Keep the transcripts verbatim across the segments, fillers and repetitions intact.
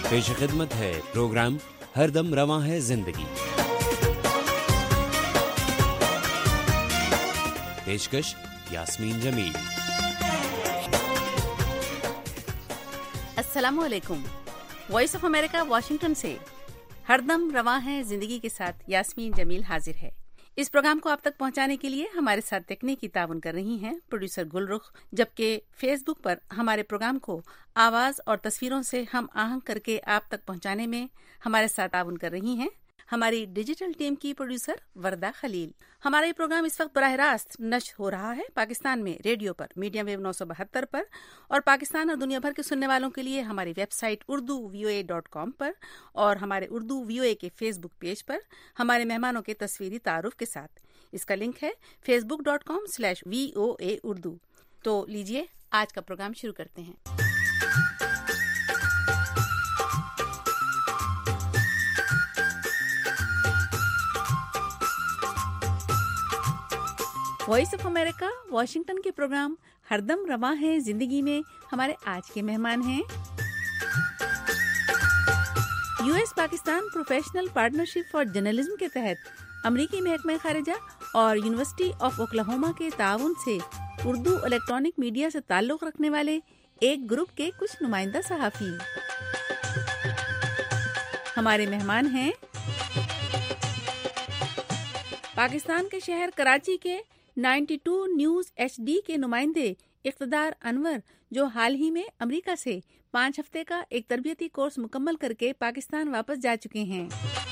پیش خدمت ہے پروگرام ہر دم رواں ہے زندگی۔ پیشکش یاسمین جمیل۔ السلام علیکم۔ وائس آف امریکہ واشنگٹن سے ہر دم رواں ہے زندگی کے ساتھ یاسمین جمیل حاضر ہے۔ اس پروگرام کو آپ تک پہنچانے کے لیے ہمارے ساتھ تکنیکی تعاون کر رہی ہیں پروڈیوسر گل رخ، جبکہ فیس بک پر ہمارے پروگرام کو آواز اور تصویروں سے ہم آہنگ کر کے آپ تک پہنچانے میں ہمارے ساتھ تعاون کر رہی ہیں ہماری ڈیجیٹل ٹیم کی پروڈیوسر وردہ خلیل۔ ہمارا یہ پروگرام اس وقت براہ راست نشر ہو رہا ہے پاکستان میں ریڈیو پر میڈیم ویو نو سو بہتر پر، اور پاکستان اور دنیا بھر کے سننے والوں کے لیے ہماری website Urdu V O A dot com پر اور ہمارے اردو وی او اے کے فیس بک پیج پر ہمارے مہمانوں کے تصویری تعارف کے ساتھ۔ اس کا لنک ہے facebook dot com slash V O A Urdu. تو لیجیے آج کا پروگرام شروع کرتے ہیں۔ وائس آف امریکہ واشنگٹن کے پروگرام ہر دم رواں ہے زندگی میں ہمارے آج کے مہمان ہیں U S Pakistan professional partnership for journalism کے تحت امریکی محکمہ خارجہ اور یونیورسٹی آف اوکلاہوما کے تعاون سے اردو الیکٹرانک میڈیا سے تعلق رکھنے والے ایک گروپ کے کچھ نمائندہ صحافی۔ ہمارے مہمان ہیں پاکستان کے شہر کراچی کے ninety two news H D کے نمائندے اقتدار انور، جو حال ہی میں امریکہ سے پانچ ہفتے کا ایک تربیتی کورس مکمل کر کے پاکستان واپس جا چکے ہیں۔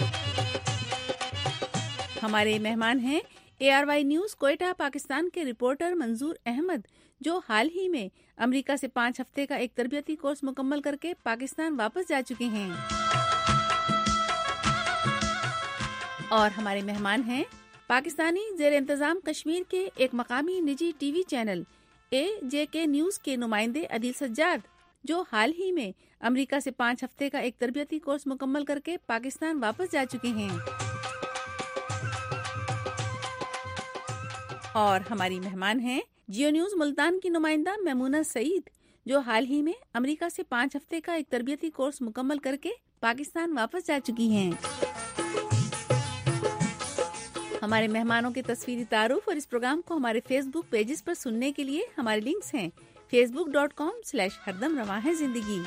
ہمارے مہمان ہیں A R Y news Quetta Pakistan کے رپورٹر منظور احمد، جو حال ہی میں امریکہ سے پانچ ہفتے کا ایک تربیتی کورس مکمل کر کے پاکستان واپس جا چکے ہیں۔ اور ہمارے مہمان ہیں پاکستانی زیر انتظام کشمیر کے ایک مقامی نجی ٹی وی چینل اے جے کے نیوز کے نمائندے عدیل سجاد، جو حال ہی میں امریکہ سے پانچ ہفتے کا ایک تربیتی کورس مکمل کر کے پاکستان واپس جا چکے ہیں۔ اور ہماری مہمان ہیں جیو نیوز ملتان کی نمائندہ میمونہ سعید، جو حال ہی میں امریکہ سے پانچ ہفتے کا ایک تربیتی کورس مکمل کر کے پاکستان واپس جا چکی ہیں۔ ہمارے مہمانوں کے تصویری تعارف اور اس پروگرام کو ہمارے فیس بک پیجز پر سننے کے لیے ہمارے لنکس ہیں facebook dot com slash ہردم رواں ہے زندگی،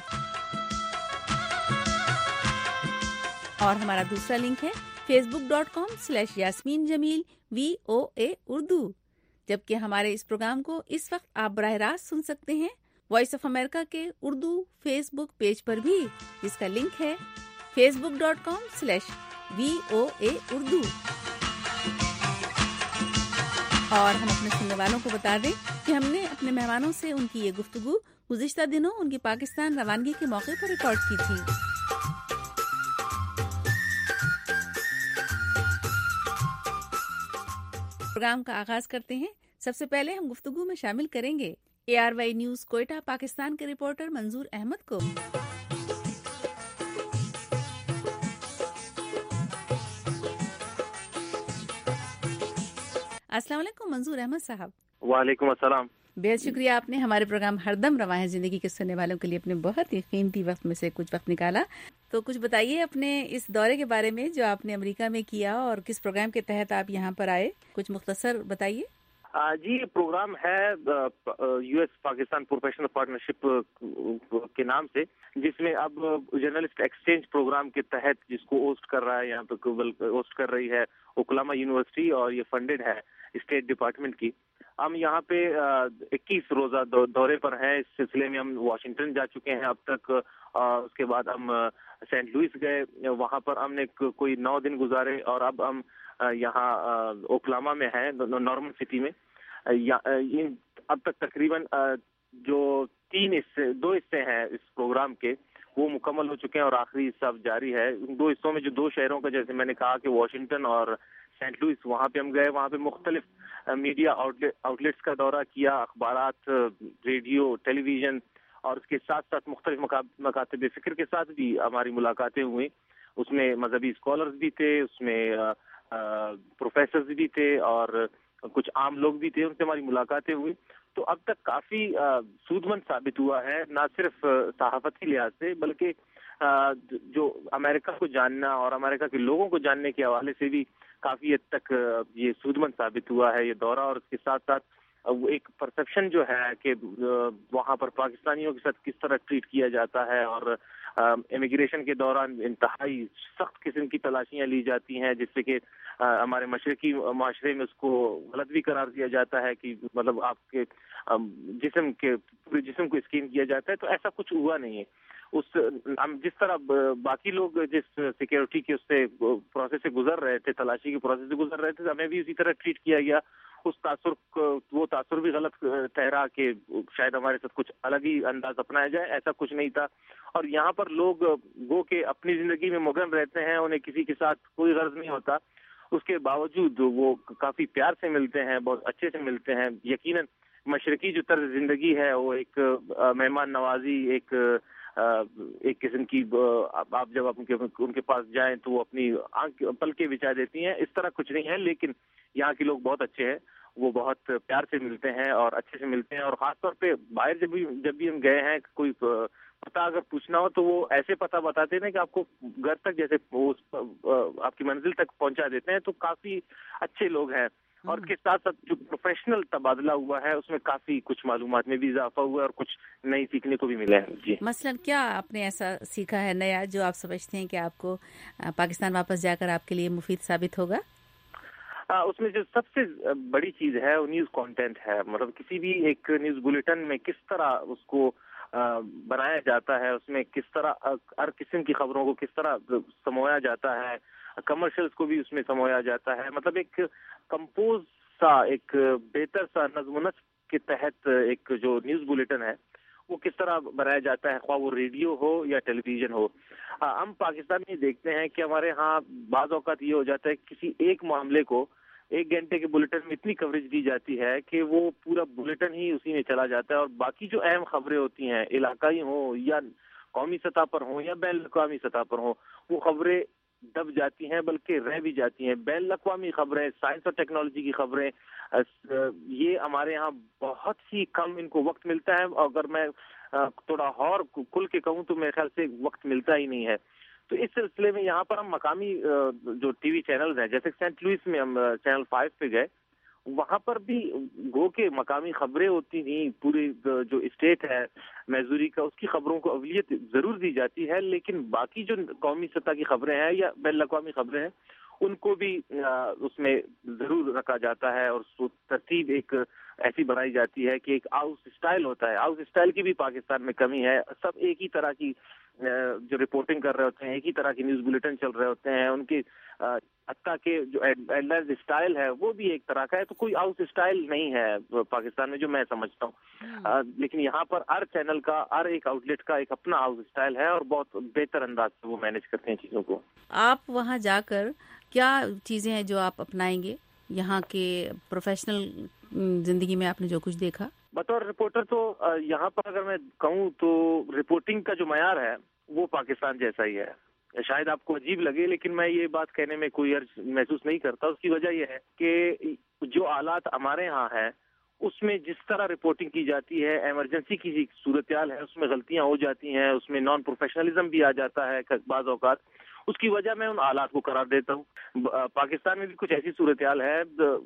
اور ہمارا دوسرا لنک ہے facebook dot com slash Yasmeen Jameel V O A Urdu, جبکہ ہمارے اس پروگرام کو اس وقت آپ براہ راست سن سکتے ہیں وائس آف امریکہ کے اردو فیس بک پیج پر بھی، جس کا لنک ہے facebook dot com slash V O A Urdu. اور ہم اپنے سننے والوں کو بتا دیں کہ ہم نے اپنے مہمانوں سے ان کی یہ گفتگو گزشتہ دنوں ان کی پاکستان روانگی کے موقع پر ریکارڈ کی تھی۔ پروگرام کا آغاز کرتے ہیں۔ سب سے پہلے ہم گفتگو میں شامل کریں گے A R Y news Quetta Pakistan کے رپورٹر منظور احمد کو۔ السلام علیکم منظور احمد صاحب۔ وعلیکم السلام۔ بہت شکریہ، آپ نے ہمارے پروگرام ہر دم رواں ہے زندگی کے سننے والوں کے لیے اپنے بہت ہی قیمتی وقت میں سے کچھ وقت نکالا۔ تو کچھ بتائیے اپنے اس دورے کے بارے میں جو آپ نے امریکہ میں کیا اور کس پروگرام کے تحت آپ یہاں پر آئے، کچھ مختصر بتائیے۔ جی، یہ پروگرام ہے U S Pakistan professional partnership کے نام سے، جس میں اب جرنلسٹ ایکسچینج پروگرام کے تحت جس کو ہوسٹ کر رہا ہے، یہاں پہ ہوسٹ کر رہی ہے اوکلاہوما یونیورسٹی، اور یہ فنڈڈ ہے اسٹیٹ ڈپارٹمنٹ کی۔ ہم یہاں پہ اکیس روزہ دورے پر ہیں۔ اس سلسلے میں ہم واشنگٹن جا چکے ہیں اب تک، اس کے بعد ہم سینٹ لوئس گئے، وہاں پر ہم نے کوئی نو دن گزارے، اور اب ہم یہاں اوکلاہوما میں ہیں، نارمن سٹی میں۔ اب تک تقریباً جو تین حصے دو حصے ہیں اس پروگرام کے، وہ مکمل ہو چکے ہیں، اور آخری حصہ اب جاری ہے۔ ان دو حصوں میں جو دو شہروں کا، جیسے میں نے کہا کہ واشنگٹن اور سینٹ لوئس، وہاں پہ ہم گئے، وہاں پہ مختلف میڈیا آؤٹ لیٹس کا دورہ کیا، اخبارات، ریڈیو، ٹیلی ویژن، اور اس کے ساتھ ساتھ مختلف مکاتب فکر کے ساتھ بھی ہماری ملاقاتیں ہوئیں۔ اس میں مذہبی اسکالرز بھی تھے، اس میں پروفیسرز بھی تھے، اور کچھ عام لوگ بھی تھے، ان سے ہماری ملاقاتیں ہوئی۔ تو اب تک کافی سود مند ثابت ہوا ہے، نہ صرف صحافتی لحاظ سے بلکہ جو امریکہ کو جاننا اور امریکہ کے لوگوں کو جاننے کے حوالے سے بھی کافی حد تک یہ سود مند ثابت ہوا ہے یہ دورہ. اور اس کے ساتھ ساتھ وہ ایک پرسپشن جو ہے کہ وہاں پر پاکستانیوں کے ساتھ کس طرح ٹریٹ کیا جاتا ہے اور امیگریشن کے دوران انتہائی سخت قسم کی تلاشیاں لی جاتی ہیں جس سے کہ ہمارے مشرقی معاشرے میں اس کو غلط بھی قرار دیا جاتا ہے کہ مطلب آپ کے جسم کے پورے جسم کو اسکین کیا جاتا ہے. تو ایسا کچھ ہوا نہیں ہے. اس ہم جس طرح باقی لوگ جس سیکیورٹی کے اس سے پروسیس سے گزر رہے تھے, تلاشی کے پروسیس سے گزر رہے تھے, ہمیں بھی اسی طرح ٹریٹ کیا گیا. اس تاثر وہ تاثر بھی غلط ٹھہرا کہ شاید ہمارے ساتھ کچھ الگ ہی انداز اپنایا جائے. ایسا کچھ نہیں تھا. اور یہاں پر لوگ گو کہ اپنی زندگی میں مگن رہتے ہیں, انہیں کسی کے ساتھ کوئی غرض نہیں ہوتا, اس کے باوجود وہ کافی پیار سے ملتے ہیں, بہت اچھے سے ملتے ہیں. یقیناً مشرقی جو طرز زندگی ہے وہ ایک مہمان نوازی, ایک ایک قسم کی آپ جب ان کے پاس جائیں تو وہ اپنی آنکھ پلکیں بچھا دیتی ہیں, اس طرح کچھ نہیں ہے. لیکن یہاں کے لوگ بہت اچھے ہیں, وہ بہت پیار سے ملتے ہیں اور اچھے سے ملتے ہیں. اور خاص طور پہ باہر جب بھی جب بھی ہم گئے ہیں کوئی پتہ اگر پوچھنا ہو تو وہ ایسے پتہ بتاتے ہیں کہ آپ کو گھر تک جیسے آپ کی منزل تک پہنچا دیتے ہیں. تو کافی اچھے لوگ ہیں. اور اس کے ساتھ ساتھ جو پروفیشنل تبادلہ ہوا ہے اس میں کافی کچھ معلومات میں بھی اضافہ ہوا ہے اور کچھ نئی سیکھنے کو بھی ملا ہے. جی مثلاً کیا آپ نے ایسا سیکھا ہے نیا جو آپ سمجھتے ہیں کہ آپ کو پاکستان واپس جا کر آپ کے لیے مفید ثابت ہوگا؟ اس میں جو سب سے بڑی چیز ہے وہ نیوز کانٹینٹ ہے. مطلب کسی بھی ایک نیوز بلیٹن میں کس طرح اس کو بنایا جاتا ہے, اس میں کس طرح ہر قسم کی خبروں کو کس طرح سمویا جاتا ہے, کمرشلز کو بھی اس میں سمویا جاتا ہے. مطلب ایک کمپوز سا ایک بہتر سا نظم و نسق کے تحت ایک جو نیوز بلیٹن ہے وہ کس طرح بنایا جاتا ہے, خواہ وہ ریڈیو ہو یا ٹیلی ویژن ہو. ہم پاکستان میں دیکھتے ہیں کہ ہمارے ہاں بعض اوقات یہ ہو جاتا ہے کسی ایک معاملے کو ایک گھنٹے کے بلیٹن میں اتنی کوریج دی جاتی ہے کہ وہ پورا بلیٹن ہی اسی میں چلا جاتا ہے, اور باقی جو اہم خبریں ہوتی ہیں علاقائی ہوں یا قومی سطح پر ہوں یا بین الاقوامی سطح پر ہوں وہ خبریں دب جاتی ہیں بلکہ رہ بھی جاتی ہیں. بین الاقوامی خبریں, سائنس اور ٹیکنالوجی کی خبریں, یہ ہمارے ہاں بہت ہی کم ان کو وقت ملتا ہے. اگر میں تھوڑا اور کھل کے کہوں تو میرے خیال سے وقت ملتا ہی نہیں ہے. تو اس سلسلے میں یہاں پر ہم مقامی جو ٹی وی چینلز ہیں جیسے سینٹ لوئس میں ہم چینل فائیو پہ گئے, وہاں پر بھی گو کے مقامی خبریں ہوتی تھیں. پوری جو اسٹیٹ ہے میزوری کا اس کی خبروں کو اولویت ضرور دی جاتی ہے, لیکن باقی جو قومی سطح کی خبریں ہیں یا بین الاقوامی خبریں ہیں ان کو بھی اس میں ضرور رکھا جاتا ہے. اور ترتیب ایک ایسی بنائی جاتی ہے کہ ایک ہاؤس اسٹائل ہوتا ہے. ہاؤس اسٹائل کی بھی پاکستان میں کمی ہے. سب ایک ہی طرح کی جو رپورٹنگ کر رہے ہوتے ہیں, ایک ہی طرح کی نیوز بلیٹن چل رہے ہوتے ہیں. ان کی حتیٰ کہ جو ایڈلائز اسٹائل ہے وہ بھی ایک طرح کا ہے. تو کوئی ہاؤس اسٹائل نہیں ہے پاکستان میں جو میں سمجھتا ہوں, لیکن یہاں پر ہر چینل کا ہر ایک آؤٹ لیٹ کا ایک اپنا ہاؤس اسٹائل ہے اور بہت بہتر انداز سے وہ مینج کرتے ہیں چیزوں کو. آپ وہاں جا کر کیا چیزیں ہیں جو آپ اپنائیں گے یہاں کے پروفیشنل زندگی میں آپ نے جو کچھ دیکھا؟ بطور رپورٹر تو یہاں پر اگر میں کہوں تو رپورٹنگ کا جو معیار ہے وہ پاکستان جیسا ہی ہے. شاید آپ کو عجیب لگے لیکن میں یہ بات کہنے میں کوئی حرج محسوس نہیں کرتا. اس کی وجہ یہ ہے کہ جو آلات ہمارے ہاں ہیں اس میں جس طرح رپورٹنگ کی جاتی ہے, ایمرجنسی کی صورتحال ہے اس میں غلطیاں ہو جاتی ہیں, اس میں نان پروفیشنلزم بھی آ جاتا ہے بعض اوقات. اس کی وجہ میں ان آلات کو قرار دیتا ہوں. پاکستان میں بھی کچھ ایسی صورتحال ہے,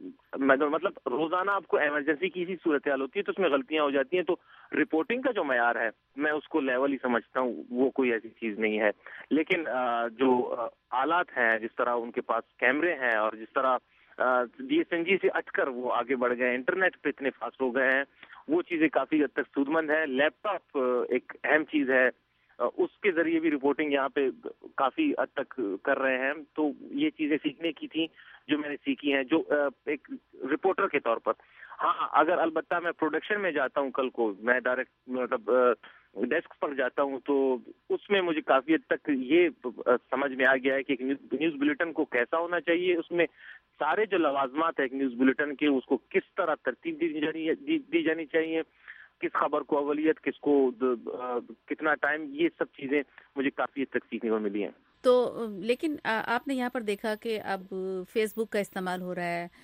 مطلب روزانہ آپ کو ایمرجنسی کی ہی صورتحال ہوتی ہے تو اس میں غلطیاں ہو جاتی ہیں. تو رپورٹنگ کا جو معیار ہے میں اس کو لیول ہی سمجھتا ہوں, وہ کوئی ایسی چیز نہیں ہے. لیکن جو آلات ہیں, جس طرح ان کے پاس کیمرے ہیں اور جس طرح ڈی ایس این جی سے ہٹ کر وہ آگے بڑھ گئے, انٹرنیٹ پہ اتنے فاسٹ ہو گئے ہیں, وہ چیزیں کافی حد تک سود مند ہے. لیپ ٹاپ ایک اہم چیز ہے, اس کے ذریعے بھی رپورٹنگ یہاں پہ کافی حد تک کر رہے ہیں. تو یہ چیزیں سیکھنے کی تھیں جو میں نے سیکھی ہیں جو ایک رپورٹر کے طور پر. ہاں اگر البتہ میں پروڈکشن میں جاتا ہوں, کل کو میں ڈائریکٹ مطلب ڈیسک پر جاتا ہوں, تو اس میں مجھے کافی حد تک یہ سمجھ میں آ گیا ہے کہ ایک نیوز بلیٹن کو کیسا ہونا چاہیے. اس میں سارے جو لوازمات ہیں ایک نیوز بلیٹن کے اس کو کس طرح ترتیب دی جانی دی جانی چاہیے, کس خبر کو اولویت, کس کو کتنا ٹائم, یہ سب چیزیں مجھے کافی حد تک سیکھنے کو ملی ہیں. تو لیکن آپ نے یہاں پر دیکھا کہ اب فیس بک کا استعمال ہو رہا ہے,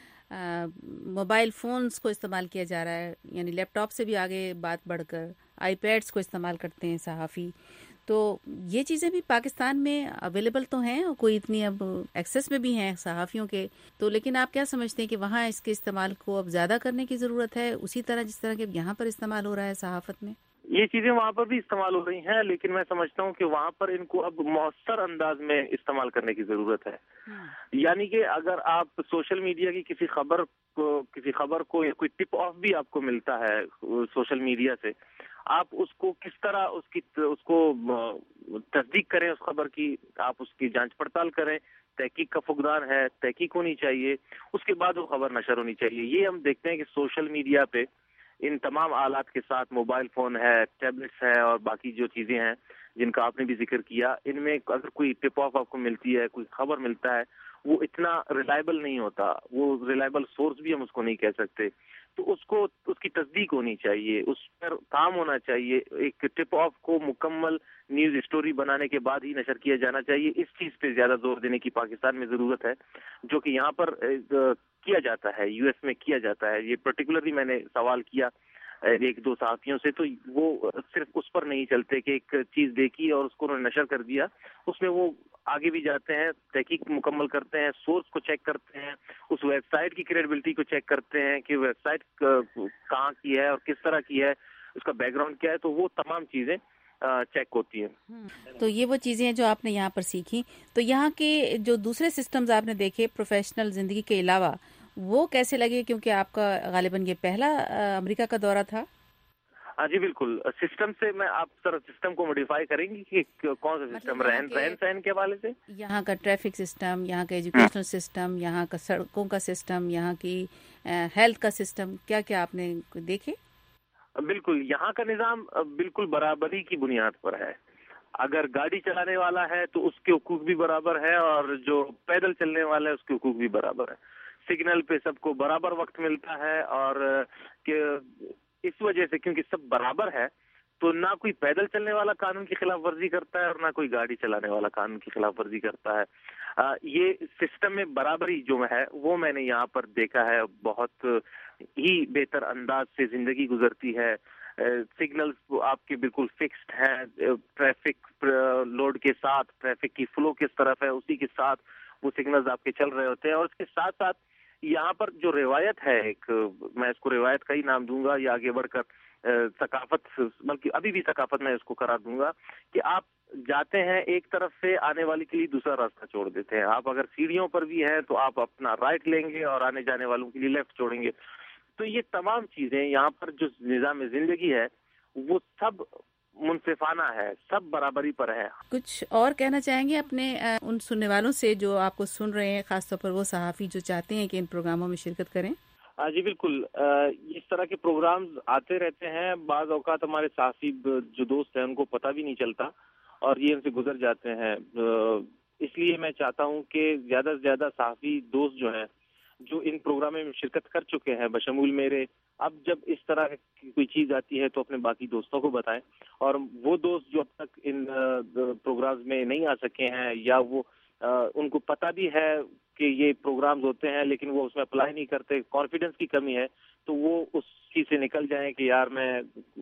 موبائل فونز کو استعمال کیا جا رہا ہے, یعنی لیپ ٹاپ سے بھی آگے بات بڑھ کر آئی پیڈس کو استعمال کرتے ہیں صحافی. تو یہ چیزیں بھی پاکستان میں اویلیبل تو ہیں اور کوئی اتنی اب ایکسیس میں بھی ہیں صحافیوں کے، تو لیکن آپ کیا سمجھتے ہیں کہ وہاں اس کے استعمال کو اب زیادہ کرنے کی ضرورت ہے اسی طرح جس طرح کہ یہاں پر استعمال ہو رہا ہے صحافت میں؟ یہ چیزیں وہاں پر بھی استعمال ہو رہی ہیں، لیکن میں سمجھتا ہوں کہ وہاں پر ان کو اب مؤثر انداز میں استعمال کرنے کی ضرورت ہے. یعنی کہ اگر آپ سوشل میڈیا کی کسی خبر کو کسی خبر کو یا کوئی ٹپ آف بھی آپ کو ملتا ہے سوشل میڈیا سے، آپ اس کو کس طرح اس کی اس کو تصدیق کریں، اس خبر کی آپ اس کی جانچ پڑتال کریں، تحقیق کا فقدان ہے، تحقیق ہونی چاہیے، اس کے بعد وہ خبر نشر ہونی چاہیے. یہ ہم دیکھتے ہیں کہ سوشل میڈیا پہ ان تمام آلات کے ساتھ موبائل فون ہے، ٹیبلٹس ہے اور باقی جو چیزیں ہیں جن کا آپ نے بھی ذکر کیا، ان میں اگر کوئی ٹپ آف آپ کو ملتی ہے، کوئی خبر ملتا ہے، وہ اتنا ریلائبل نہیں ہوتا، وہ ریلائبل سورس بھی ہم اس کو نہیں کہہ سکتے. تو اس کو اس کی تصدیق ہونی چاہیے، اس پر کام ہونا چاہیے. ایک ٹپ آف کو مکمل نیوز اسٹوری بنانے کے بعد ہی نشر کیا جانا چاہیے. اس چیز پہ زیادہ زور دینے کی پاکستان میں ضرورت ہے، جو کہ یہاں پر کیا جاتا ہے، یو ایس میں کیا جاتا ہے. یہ پرٹیکولرلی میں نے سوال کیا ایک دو صحافیوں سے، تو وہ صرف اس پر نہیں چلتے کہ ایک چیز دیکھی اور اس کو انہوں نے نشر کر دیا. اس میں وہ آگے بھی جاتے ہیں، تحقیق مکمل کرتے ہیں، سورس کو چیک کرتے ہیں، اس ویب سائٹ کی کریڈیبلٹی کو چیک کرتے ہیں کہ ویب سائٹ کہاں کی ہے اور کس طرح کی ہے، اس کا بیک گراؤنڈ کیا ہے. تو وہ تمام چیزیں چیک ہوتی ہیں. تو یہ وہ چیزیں ہیں جو آپ نے یہاں پر سیکھی. تو یہاں کے جو دوسرے سسٹمز آپ نے دیکھے پروفیشنل زندگی کے علاوہ، وہ کیسے لگے؟ کیونکہ آپ کا غالباً یہ پہلا امریکہ کا دورہ تھا. ہاں جی بالکل. سسٹم سے میں آپ سر سسٹم کو موڈیفائی کریں گی کہ کون سا سسٹم؟ رہن رہن سہن کے حوالے سے یہاں کا ٹریفک سسٹم، یہاں کا ایجوکیشنل سسٹم، یہاں کا سڑکوں کا سسٹم، یہاں کی ہیلتھ کا سسٹم، کیا کیا آپ نے دیکھے؟ بالکل، یہاں کا نظام بالکل برابری کی بنیاد پر ہے. اگر گاڑی چلانے والا ہے تو اس کے حقوق بھی برابر ہے اور جو پیدل چلنے والا ہے اس کے حقوق بھی برابر ہے. سگنل پہ سب کو برابر وقت ملتا ہے، اور کہ اس وجہ سے کیونکہ سب برابر ہے تو نہ کوئی پیدل چلنے والا قانون کی خلاف ورزی کرتا ہے اور نہ کوئی گاڑی چلانے والا قانون کی خلاف ورزی کرتا ہے. یہ سسٹم میں برابری جو ہے وہ میں نے یہاں پر دیکھا ہے، بہت ہی بہتر انداز سے زندگی گزرتی ہے. سگنلز آپ کے بالکل فکسڈ ہیں، ٹریفک لوڈ کے ساتھ، ٹریفک کی فلو کس طرف ہے اسی کے ساتھ وہ سگنلز آپ کے چل رہے ہوتے ہیں. اور اس کے ساتھ ساتھ یہاں پر جو روایت ہے، ایک میں اس کو روایت کا ہی نام دوں گا یا آگے بڑھ کر ثقافت، بلکہ ابھی بھی ثقافت میں اس کو قرار دوں گا، کہ آپ جاتے ہیں ایک طرف سے، آنے والے کے لیے دوسرا راستہ چھوڑ دیتے ہیں. آپ اگر سیڑھیوں پر بھی ہیں تو آپ اپنا رائٹ لیں گے اور آنے جانے والوں کے لیے لیفٹ چھوڑیں گے. تو یہ تمام چیزیں یہاں پر جو نظام زندگی ہے وہ سب منصفانہ ہے، سب برابری پر ہے. کچھ اور کہنا چاہیں گے اپنے ان سننے والوں سے جو آپ کو سن رہے ہیں، خاص طور پر وہ صحافی جو چاہتے ہیں کہ ان پروگراموں میں شرکت کریں؟ ہاں جی بالکل. اس طرح کے پروگرامز آتے رہتے ہیں. بعض اوقات ہمارے صحافی جو دوست ہیں ان کو پتہ بھی نہیں چلتا اور یہ ان سے گزر جاتے ہیں. اس لیے میں چاہتا ہوں کہ زیادہ سے زیادہ صحافی دوست جو ہیں جو ان پروگراموں میں شرکت کر چکے ہیں بشمول میرے، اب جب اس طرح کی کوئی چیز آتی ہے تو اپنے باقی دوستوں کو بتائیں. اور وہ دوست جو اب تک ان پروگرامز میں نہیں آ سکے ہیں یا وہ ان کو پتہ بھی ہے کہ یہ پروگرامز ہوتے ہیں لیکن وہ اس میں اپلائی نہیں کرتے، کانفیڈنس کی کمی ہے، تو وہ اس چیز سے نکل جائیں کہ یار میں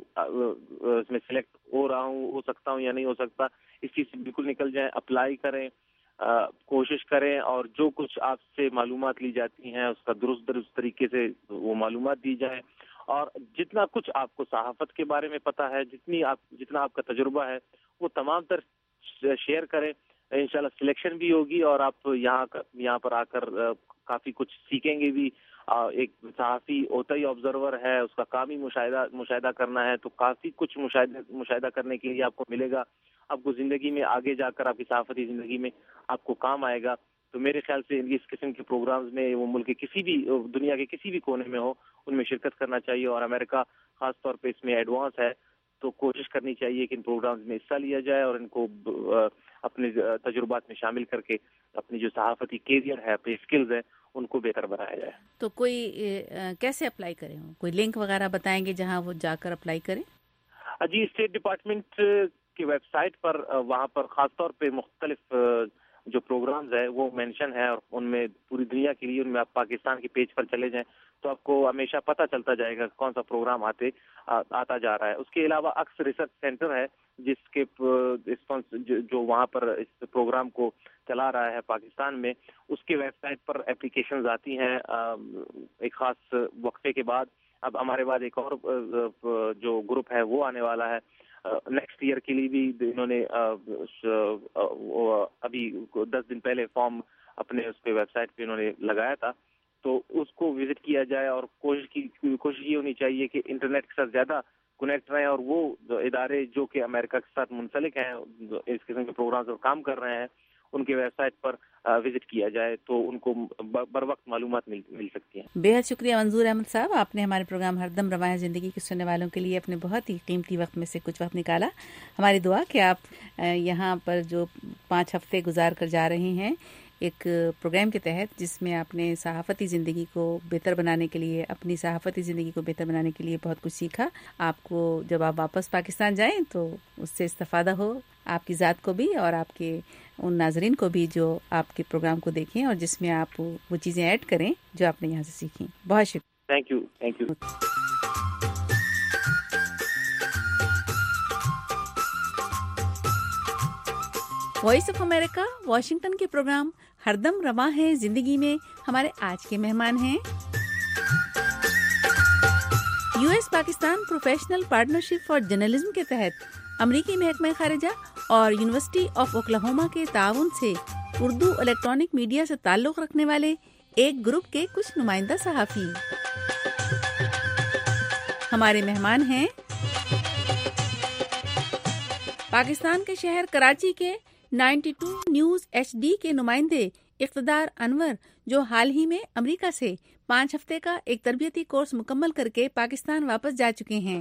اس میں سلیکٹ ہو رہا ہوں، ہو سکتا ہوں یا نہیں ہو سکتا. اس چیز سے بالکل نکل جائیں، اپلائی کریں، آ, کوشش کریں اور جو کچھ آپ سے معلومات لی جاتی ہیں اس کا درست درست طریقے سے وہ معلومات دی جائیں. اور جتنا کچھ آپ کو صحافت کے بارے میں پتہ ہے، جتنی آپ جتنا آپ کا تجربہ ہے وہ تمام تر شیئر کریں. انشاءاللہ سلیکشن بھی ہوگی اور آپ یہاں یہاں پر آ کر کافی کچھ سیکھیں گے بھی. ایک صحافی ہوتا ہی آبزرور ہے، اس کا کام ہی مشاہدہ مشاہدہ کرنا ہے، تو کافی کچھ مشاہدہ مشاہدہ کرنے کے لیے آپ کو ملے گا. آپ کو زندگی میں آگے جا کر آپ کی صحافتی زندگی میں آپ کو کام آئے گا. تو میرے خیال سے اس قسم کے پروگرامز میں وہ ملک کے کسی بھی دنیا کے کسی بھی کونے میں ہو ان میں شرکت کرنا چاہیے. اور امریکہ خاص طور پہ اس میں ایڈوانس ہے تو کوشش کرنی چاہیے کہ ان پروگرامز میں حصہ لیا جائے اور ان کو اپنے تجربات میں شامل کر کے اپنی جو صحافتی کیریئر ہے، اپنی اسکلز ہیں، ان کو بہتر بنایا جائے. تو کوئی کیسے اپلائی کریں؟ کوئی لنک وغیرہ بتائیں گے جہاں وہ جا کر اپلائی کریں؟ جی اسٹیٹ ڈپارٹمنٹ کی ویب سائٹ پر، وہاں پر خاص طور پہ مختلف جو پروگرامز ہیں وہ مینشن ہے اور ان میں پوری دنیا کے لیے، ان میں آپ پاکستان کے پیج پر چلے جائیں تو آپ کو ہمیشہ پتہ چلتا جائے گا کون سا پروگرام آتے آتا جا رہا ہے. اس کے علاوہ اکس ریسرچ سینٹر ہے جس کے جو وہاں پر اس پروگرام کو چلا رہا ہے پاکستان میں, اس کے ویب سائٹ پر اپلیکیشنز آتی ہیں ایک خاص وقفے کے بعد. اب ہمارے بعد ایک اور جو گروپ ہے وہ آنے والا ہے نیکسٹ ایئر کے لیے بھی. انہوں نے ابھی دس دن پہلے فارم اپنے اس پہ ویب سائٹ پہ انہوں نے لگایا تھا, تو اس کو وزٹ کیا جائے اور کوشش کی کوشش یہ ہونی چاہیے کہ انٹرنیٹ کے ساتھ زیادہ کنیکٹ رہیں, اور وہ ادارے جو کہ امریکہ کے ساتھ منسلک ہیں اس قسم کے پروگرامز پر کام کر رہے ہیں ان کے ویب سائٹ پر وزٹ کیا جائے تو ان کو بر وقت معلومات مل مل سکتی ہیں. بے حد شکریہ منظور احمد صاحب, آپ نے ہمارے پروگرام ہردم رواں ہے زندگی کے سننے والوں کے لیے اپنے بہت ہی قیمتی وقت میں سے کچھ وقت نکالا. ہماری دعا کہ آپ یہاں پر جو پانچ ہفتے گزار کر جا رہے ہیں ایک پروگرام کے تحت جس میں آپ نے صحافتی زندگی کو بہتر بنانے کے لیے اپنی صحافتی زندگی کو بہتر بنانے کے لیے بہت کچھ سیکھا. آپ کو جب آپ واپس پاکستان جائیں تو اس سے استفادہ ہو آپ کی ذات کو بھی اور آپ کے ان ناظرین کو بھی جو آپ کے پروگرام کو دیکھیں اور جس میں آپ وہ چیزیں ایڈ کریں جو آپ نے یہاں سے سیکھیں. بہت شکریہ. Thank you thank you. Voice of America Washington کے پروگرام ہردم رواں ہے زندگی میں ہمارے آج کے مہمان ہیں U S Pakistan professional partnership for journalism کے تحت امریکی محکمہ خارجہ اور یونیورسٹی آف اوکلاہوما کے تعاون سے اردو الیکٹرانک میڈیا سے تعلق رکھنے والے ایک گروپ کے کچھ نمائندہ صحافی. ہمارے مہمان ہیں پاکستان کے شہر کراچی کے ninety two news H D کے نمائندے اقتدار انور, جو حال ہی میں امریکہ سے پانچ ہفتے کا ایک تربیتی کورس مکمل کر کے پاکستان واپس جا چکے ہیں.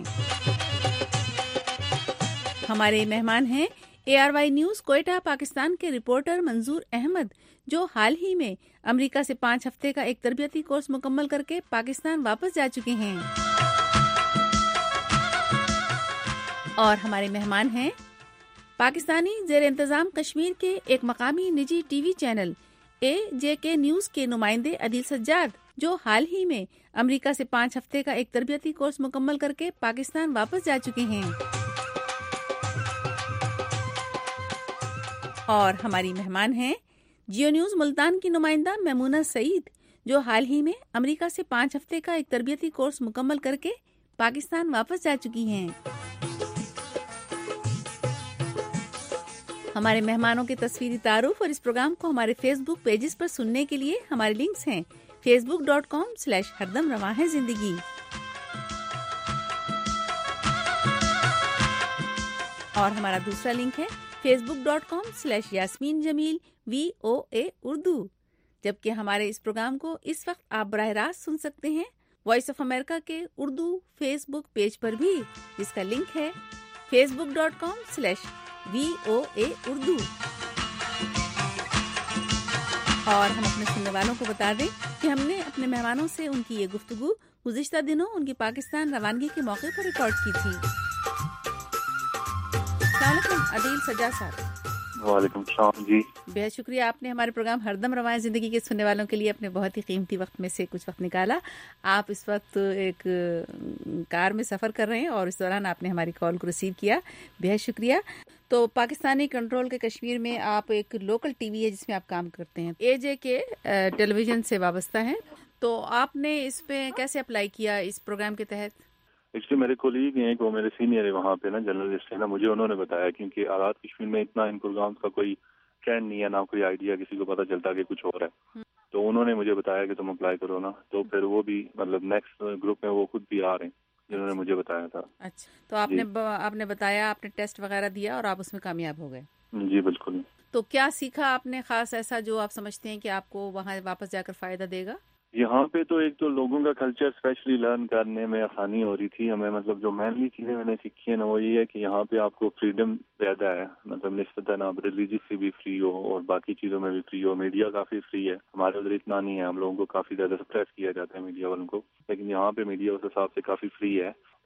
ہمارے مہمان ہیں A R Y news Quetta Pakistan کے رپورٹر منظور احمد, جو حال ہی میں امریکہ سے پانچ ہفتے کا ایک تربیتی کورس مکمل کر کے پاکستان واپس جا چکے ہیں. اور ہمارے مہمان ہیں پاکستانی زیر انتظام کشمیر کے ایک مقامی نجی ٹی وی چینل اے جے کے نیوز کے نمائندے عدیل سجاد, جو حال ہی میں امریکہ سے پانچ ہفتے کا ایک تربیتی کورس مکمل کر کے پاکستان واپس جا چکے ہیں. اور ہماری مہمان ہیں جیو نیوز ملتان کی نمائندہ میمونہ سعید, جو حال ہی میں امریکہ سے پانچ ہفتے کا ایک تربیتی کورس مکمل کر کے پاکستان واپس جا چکی ہیں. ہمارے مہمانوں کے تصویری تعارف اور اس پروگرام کو ہمارے فیس بک پیجز پر سننے کے لیے ہمارے لنکس ہیں facebook dot com slash ہردم رواں ہے زندگی. اور ہمارا دوسرا لنک ہے facebook dot com slash Yasmeen Jameel V O A Urdu. جبکہ ہمارے اس پروگرام کو اس وقت آپ براہ راست سن سکتے ہیں وائس آف امریکہ کے اردو فیس بک پیج پر بھی, جس کا لنک ہے facebook dot com slash V O A Urdu. اور ہم اپنے سننے والوں کو بتا دیں کہ ہم نے اپنے مہمانوں سے ان کی یہ گفتگو گزشتہ دنوں ان کی پاکستان روانگی کے موقع پر ریکارڈ کی تھی. السلام علیکم عدیل سجاد صاحب. وعلیکم السلام جی. بہت شکریہ, آپ نے ہمارے پروگرام ہردم رواں زندگی کے سننے والوں کے لیے اپنے بہت ہی قیمتی وقت میں سے کچھ وقت نکالا. آپ اس وقت ایک کار میں سفر کر رہے ہیں اور اس دوران آپ نے ہماری کال کو ریسیو کیا, بہت شکریہ. تو پاکستانی کنٹرول کے کشمیر میں آپ ایک لوکل ٹی وی ہے جس میں آپ کام کرتے ہیں, اے جے کے ٹیلی ویژن سے وابستہ ہیں, تو آپ نے اس پہ کیسے اپلائی کیا اس پروگرام کے تحت؟ ایکچولی میرے کولیگ ہیں, وہ میرے سینئر ہے وہاں پہ نا, جرنلسٹ ہے نا, مجھے انہوں نے بتایا کیونکہ آزاد کشمیر میں اتنا ان پروگرامز کا کوئی ٹرینڈ نہیں ہے, نہ کوئی آئیڈیا کسی کو پتہ چلتا کہ کچھ ہو رہا ہے, تو انہوں نے مجھے بتایا کہ تم اپلائی کرو نا. تو پھر وہ بھی مطلب نیکسٹ گروپ میں وہ خود بھی آ رہے ہیں جنہوں نے مجھے بتایا تھا. اچھا, تو آپ نے آپ نے بتایا, آپ نے ٹیسٹ وغیرہ دیا اور آپ اس میں کامیاب ہو گئے؟ جی بالکل. تو کیا سیکھا آپ نے خاص ایسا جو آپ سمجھتے ہیں کہ آپ کو وہاں واپس جا کر فائدہ دے گا؟ یہاں پہ تو ایک تو لوگوں کا کلچر اسپیشلی لرن کرنے میں آسانی ہو رہی تھی ہمیں. مطلب جو مینلی چیزیں میں نے سیکھی ہیں نا وہ یہ ہے کہ یہاں پہ آپ کو فریڈم زیادہ ہے, مطلب نسبتاً آپ ریلیجیس سے بھی فری ہو اور باقی چیزوں میں بھی فری ہو. میڈیا کافی فری ہے, ہمارے ادھر اتنا نہیں ہے, ہم لوگوں کو کافی زیادہ سپریس کیا جاتا ہے میڈیا والوں کو, لیکن یہاں پہ میڈیا اس حساب سے کافی فری ہے.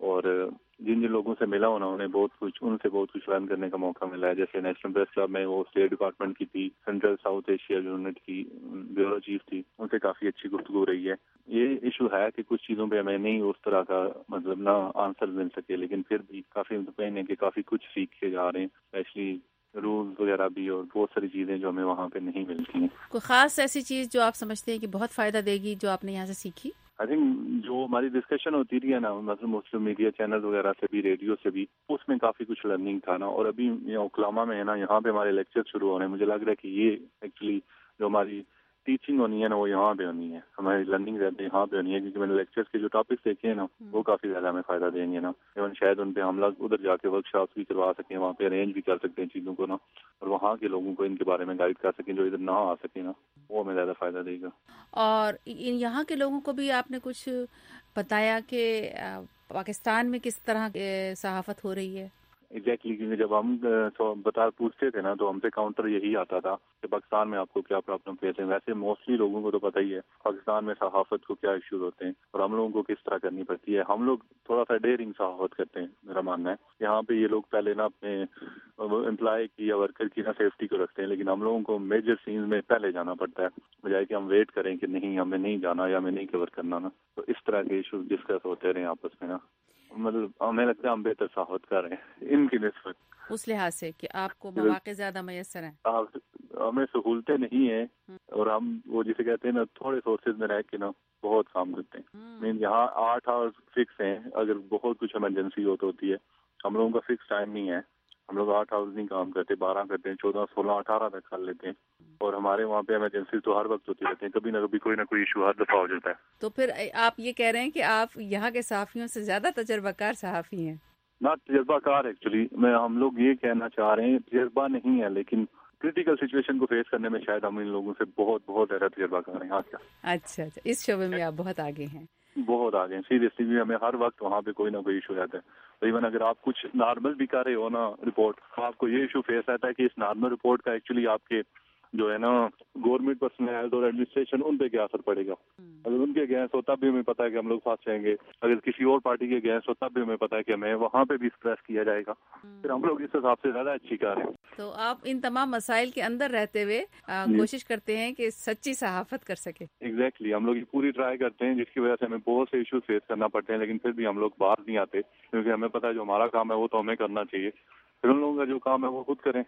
اور جن جن لوگوں سے ملا ہونا انہیں بہت کچھ ان سے بہت کچھ لرن کرنے کا موقع ملا ہے. جیسے نیشنل پریس کلب میں وہ اسٹیٹ ڈپارٹمنٹ کی تھی, سینٹرل ساؤتھ ایشیا یونٹ کی بیورو چیف تھی, ان سے کافی اچھی گفتگو رہی ہے. یہ ایشو ہے کہ کچھ چیزوں پہ ہمیں نہیں اس طرح کا مطلب نہ آنسر مل سکے, لیکن پھر بھی کافی مطمئن ہے کہ کافی کچھ سیکھ کے جا رہے ہیں, اسپیشلی رولز وغیرہ بھی اور بہت ساری چیزیں جو ہمیں وہاں پہ نہیں ملتی ہیں. کوئی خاص ایسی چیز جو آپ سمجھتے ہیں کہ بہت فائدہ دے گی جو آپ نے یہاں سے سیکھی؟ آئی تھنک جو ہماری ڈسکشن ہوتی رہی ہے نا, مطلب مسلم میڈیا چینل وغیرہ سے بھی, ریڈیو سے بھی, اس میں کافی کچھ لرننگ تھا نا. اور ابھی اوکلاما میں ہے نا, یہاں پہ ہمارے لیکچر شروع ہو رہے ہیں. مجھے لگ رہا ہے کہ یہ ایکچولی جو ہماری ٹیچنگ ہونی ہے نا وہ یہاں پہ ہونی ہے, ہماری لرننگ رہتے یہاں پہ ہونی ہے, کیونکہ میں نے لیکچرز کے جو ٹاپکس دیکھے ہیں نا وہ کافی زیادہ ہمیں فائدہ دیں گے نا. ایون شاید ان پہ ہم لوگ ادھر جا کے ورک شاپس بھی کروا سکیں, وہاں پہ ارینج بھی کر سکتے ہیں چیزوں کو نا, اور وہاں کے لوگوں کو ان کے بارے میں گائیڈ کر سکیں جو ادھر نہ آ سکیں نا, وہ ہمیں زیادہ فائدہ دے گا. اور یہاں کے لوگوں کو بھی آپ نے کچھ بتایا کہ پاکستان میں کس طرح صحافت ہو رہی ہے؟ ایگزیکٹلی, کیونکہ جب ہم بتا پوچھتے تھے نا تو ہم سے کاؤنٹر یہی آتا تھا کہ پاکستان میں آپ کو کیا پرابلم فیس ہے. ویسے موسٹلی لوگوں کو تو پتہ ہی ہے پاکستان میں صحافت کو کیا ایشوز ہوتے ہیں اور ہم لوگوں کو کس طرح کرنی پڑتی ہے. ہم لوگ تھوڑا سا ڈیئرنگ صحافت کرتے ہیں, میرا ماننا ہے. یہاں پہ یہ لوگ پہلے نا اپنے امپلائی کی یا ورکر کی نا سیفٹی کو رکھتے ہیں, لیکن ہم لوگوں کو میجر سینز میں پہلے جانا پڑتا ہے, بجائے کہ ہم ویٹ کریں کہ نہیں ہمیں نہیں جانا یا ہمیں نہیں کور کرنا نا. تو اس طرح کے ایشوز ڈسکس ہوتے رہے آپس میں نا, مطلب ہمیں لگتا ہے ہم بہتر صحافت کر رہے ہیں ان کی نسبت, اس لحاظ سے کہ آپ کو مواقع زیادہ میسر ہیں. ہمیں سہولتیں نہیں ہیں اور ہم وہ جسے کہتے ہیں نا تھوڑے سورسز میں رہ کے نا بہت کام کرتے ہیں. مین یہاں آٹھ آور فکس ہیں, اگر بہت کچھ ایمرجنسی ہو تو ہوتی ہے. ہم لوگوں کا فکس ٹائم نہیں ہے, ہم لوگ آٹھ آورز نہیں کام کرتے, بارہ کرتے ہیں, چودہ سولہ اٹھارہ تک کر لیتے ہیں. اور ہمارے وہاں پہ ایمرجنسی تو ہر وقت ہوتی رہتی ہیں, کبھی نہ کبھی کوئی نہ کوئی ایشو ہر دفعہ ہو جاتا ہے. تو پھر آپ یہ کہہ رہے ہیں کہ آپ یہاں کے صحافیوں سے زیادہ تجربہ کار صحافی ہیں؟ نہ تجربہ کار, ایکچولی میں ہم لوگ یہ کہنا چاہ رہے ہیں تجربہ نہیں ہے, لیکن کریٹیکل سچویشن کو فیس کرنے میں شاید ہم ان لوگوں سے بہت بہت زیادہ تجربہ کر رہے ہیں. کیا اچھا اچھا, اس شعبے میں آپ بہت آگے ہیں. بہت آگے ہیں سیریسلی بھی. ہمیں ہر وقت وہاں پہ کوئی نہ کوئی ایشو رہتا ہے. ایون اگر آپ کچھ نارمل بھی کر رہے ہو نا رپورٹ, آپ کو یہ ایشو فیس رہتا ہے کہ اس نارمل رپورٹ کا ایکچولی آپ کے جو ہے نا گورنمنٹ پرسنل اور ایڈمنسٹریشن ان پہ کیا اثر پڑے گا. اگر ان کے اگینسٹ ہو تب بھی ہمیں پتا ہے کہ ہم لوگ پھنس جائیں گے, اگر کسی اور پارٹی کے اگینسٹ ہو تب بھی ہمیں پتا ہے کہ ہمیں وہاں پہ بھی اسپریس کیا جائے گا. پھر ہم لوگ اس حساب سے زیادہ اچھی کر رہے ہیں. تو آپ ان تمام مسائل کے اندر رہتے ہوئے کوشش کرتے ہیں کہ سچی صحافت کر سکے. ایگزیکٹلی, ہم لوگ یہ پوری ٹرائی کرتے ہیں, جس کی وجہ سے ہمیں بہت سے ایشوز فیس کرنا پڑتے ہیں, لیکن پھر بھی ہم لوگ باہر نہیں آتے, کیونکہ ہمیں پتا ہے جو ہمارا کام ہے وہ تو ہمیں کرنا چاہیے. پھر ان لوگوں کا جو کام ہے وہ خود کریں.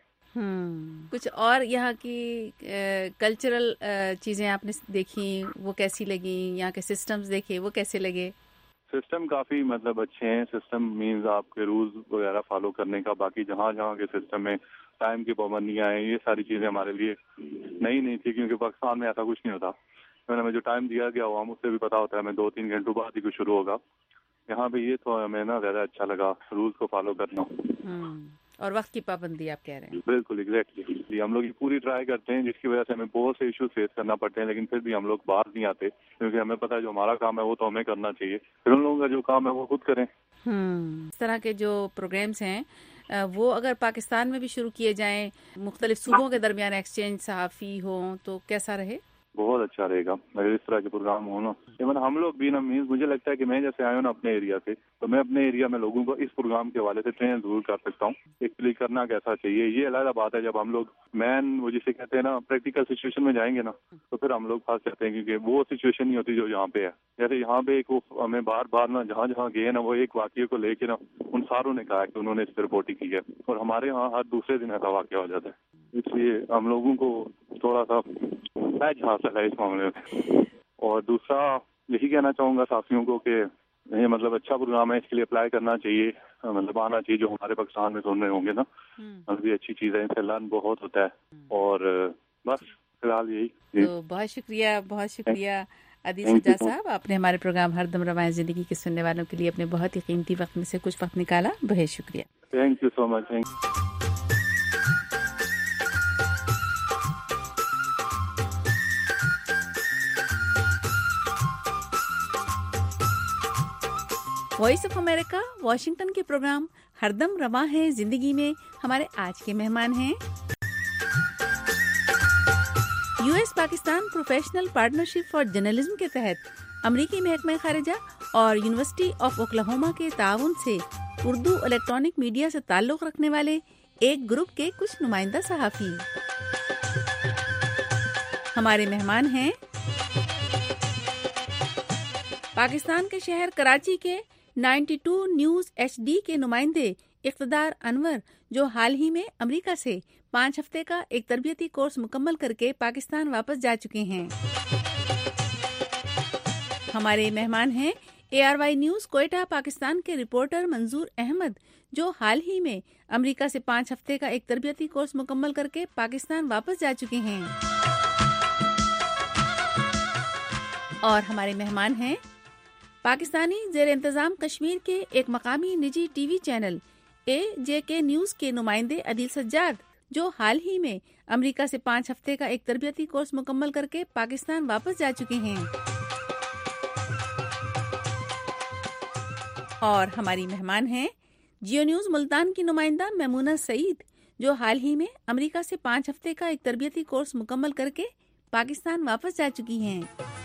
ہم کچھ اور یہاں کی کلچرل چیزیں آپ نے دیکھی, وہ کیسی لگی؟ یہاں کے سسٹمز دیکھے, وہ کیسے لگے؟ سسٹم کافی مطلب اچھے ہیں. سسٹم مینز آپ کے رولز وغیرہ فالو کرنے کا. باقی جہاں جہاں کے سسٹم میں ٹائم کی پابندیاں ہیں, یہ ساری چیزیں ہمارے لیے نئی نہیں تھی, کیونکہ پاکستان میں ایسا کچھ نہیں ہوتا. ہمیں جو ٹائم دیا گیا ہوا ہم اس سے بھی پتا ہوتا ہے ہمیں دو تین گھنٹوں بعد ہی کچھ شروع ہوگا. یہاں پہ یہ تو ہمیں نا زیادہ اچھا لگا, رولز کو فالو کرنا اور وقت کی پابندی آپ کہہ رہے ہیں. بالکل ایگزیکٹلی, ہم لوگ یہ پوری ٹرائی کرتے ہیں, جس کی وجہ سے ہمیں بہت سے ایشوز فیس کرنا پڑتے ہیں, لیکن پھر بھی ہم لوگ باہر نہیں آتے, کیونکہ ہمیں پتا ہے جو ہمارا کام ہے وہ تو ہمیں کرنا چاہیے. پھر ان لوگوں کا جو کام ہے وہ خود کریں. اس طرح کے جو پروگرامز ہیں وہ اگر پاکستان میں بھی شروع کیے جائیں, مختلف صوبوں کے درمیان ایکسچینج صحافی ہوں, تو کیسا رہے؟ بہت اچھا رہے گا اگر اس طرح کے پروگرام ہو نا. ایون ہم لوگ بھی نا مینز مجھے لگتا ہے کہ میں جیسے آیا ہوں نا اپنے ایریا سے, تو میں اپنے ایریا میں لوگوں کو اس پروگرام کے حوالے سے ٹرین ضرور کر سکتا ہوں. ایکچولی کرنا کیسا چاہیے یہ علیحدہ بات ہے. جب ہم لوگ مین وہ جسے کہتے ہیں نا پریکٹیکل سچویشن میں جائیں گے نا, تو پھر ہم لوگ پھنس جاتے ہیں, کیونکہ وہ سچویشن نہیں ہوتی جو یہاں پہ ہے. جیسے یہاں پہ ایک وہ ہمیں بار بار نا جہاں جہاں گئے نا وہ ایک واقعے کو لے کے نا ان ساروں نے کہا کہ انہوں نے اس پہ رپورٹنگ کی ہے, اور ہمارے یہاں ہر دوسرے دن ایسا واقعہ ہو جاتا ہے. اس لیے ہم لوگوں کو تھوڑا سا پیچ حاصل ہے اس معاملے میں. اور دوسرا یہی کہنا چاہوں گا صحافیوں کو کہ یہ مطلب اچھا پروگرام ہے, اس کے لیے اپلائی کرنا چاہیے, مطلب آنا چاہیے. جو ہمارے پاکستان میں سن رہے ہوں گے نا, مطلب یہ اچھی چیز ہے, ان سے لرن بہت ہوتا ہے. اور بس فی الحال یہی. تو بہت شکریہ, بہت شکریہ عدیل شجاع صاحب, آپ نے ہمارے پروگرام ہر دم رواں زندگی کے سننے والوں کے لیے اپنے بہت ہی قیمتی وقت میں سے کچھ وقت نکالا. بہت شکریہ. Thank you so much. Thank voice of America Washington کے پروگرام ہر دم رواں ہے زندگی میں ہمارے آج کے مہمان ہیں U S Pakistan professional partnership for journalism کے تحت امریکی محکمہ خارجہ اور یونیورسٹی آف اوکلاہوما کے تعاون سے اردو الیکٹرانک میڈیا سے تعلق رکھنے والے ایک گروپ کے کچھ نمائندہ صحافی. ہمارے مہمان ہیں پاکستان کے شہر کراچی کے ninety two news H D کے نمائندے اقتدار انور، جو حال ہی میں امریکہ سے پانچ ہفتے کا ایک تربیتی کورس مکمل کر کے پاکستان واپس جا چکے ہیں. ہمارے مہمان ہیں A R Y news Quetta Pakistan کے رپورٹر منظور احمد، جو حال ہی میں امریکہ سے پانچ ہفتے کا ایک تربیتی کورس مکمل کر کے پاکستان واپس جا چکے ہیں. اور ہمارے مہمان ہیں پاکستانی زیر انتظام کشمیر کے ایک مقامی نجی ٹی وی چینل اے جے کے نیوز کے نمائندے عدیل سجاد، جو حال ہی میں امریکہ سے پانچ ہفتے کا ایک تربیتی کورس مکمل کر کے پاکستان واپس جا چکے ہیں. اور ہماری مہمان ہیں جیو نیوز ملتان کی نمائندہ میمونہ سعید، جو حال ہی میں امریکہ سے پانچ ہفتے کا ایک تربیتی کورس مکمل کر کے پاکستان واپس جا چکی ہیں.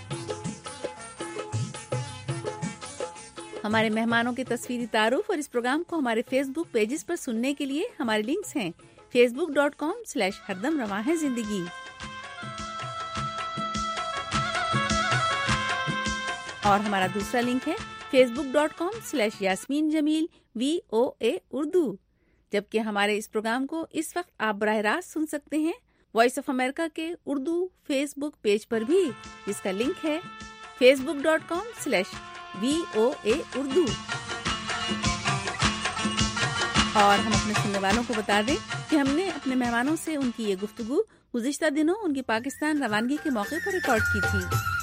ہمارے مہمانوں کے تصویری تعارف اور اس پروگرام کو ہمارے فیس بک پیجز پر سننے کے لیے ہمارے لنکس ہیں facebook dot com slash ہردم رواں ہے زندگی، اور ہمارا دوسرا لنک ہے facebook dot com slash Yasmeen Jameel V O A Urdu. جبکہ ہمارے اس پروگرام کو اس وقت آپ براہ راست سن سکتے ہیں وائس آف امریکہ کے اردو فیس بک پیج پر بھی، جس کا لنک ہے facebook dot com slash V O A Urdu. اور ہم اپنے سننے والوں کو بتا دیں کہ ہم نے اپنے مہمانوں سے ان کی یہ گفتگو گزشتہ دنوں ان کی پاکستان روانگی کے موقع پر ریکارڈ کی تھی.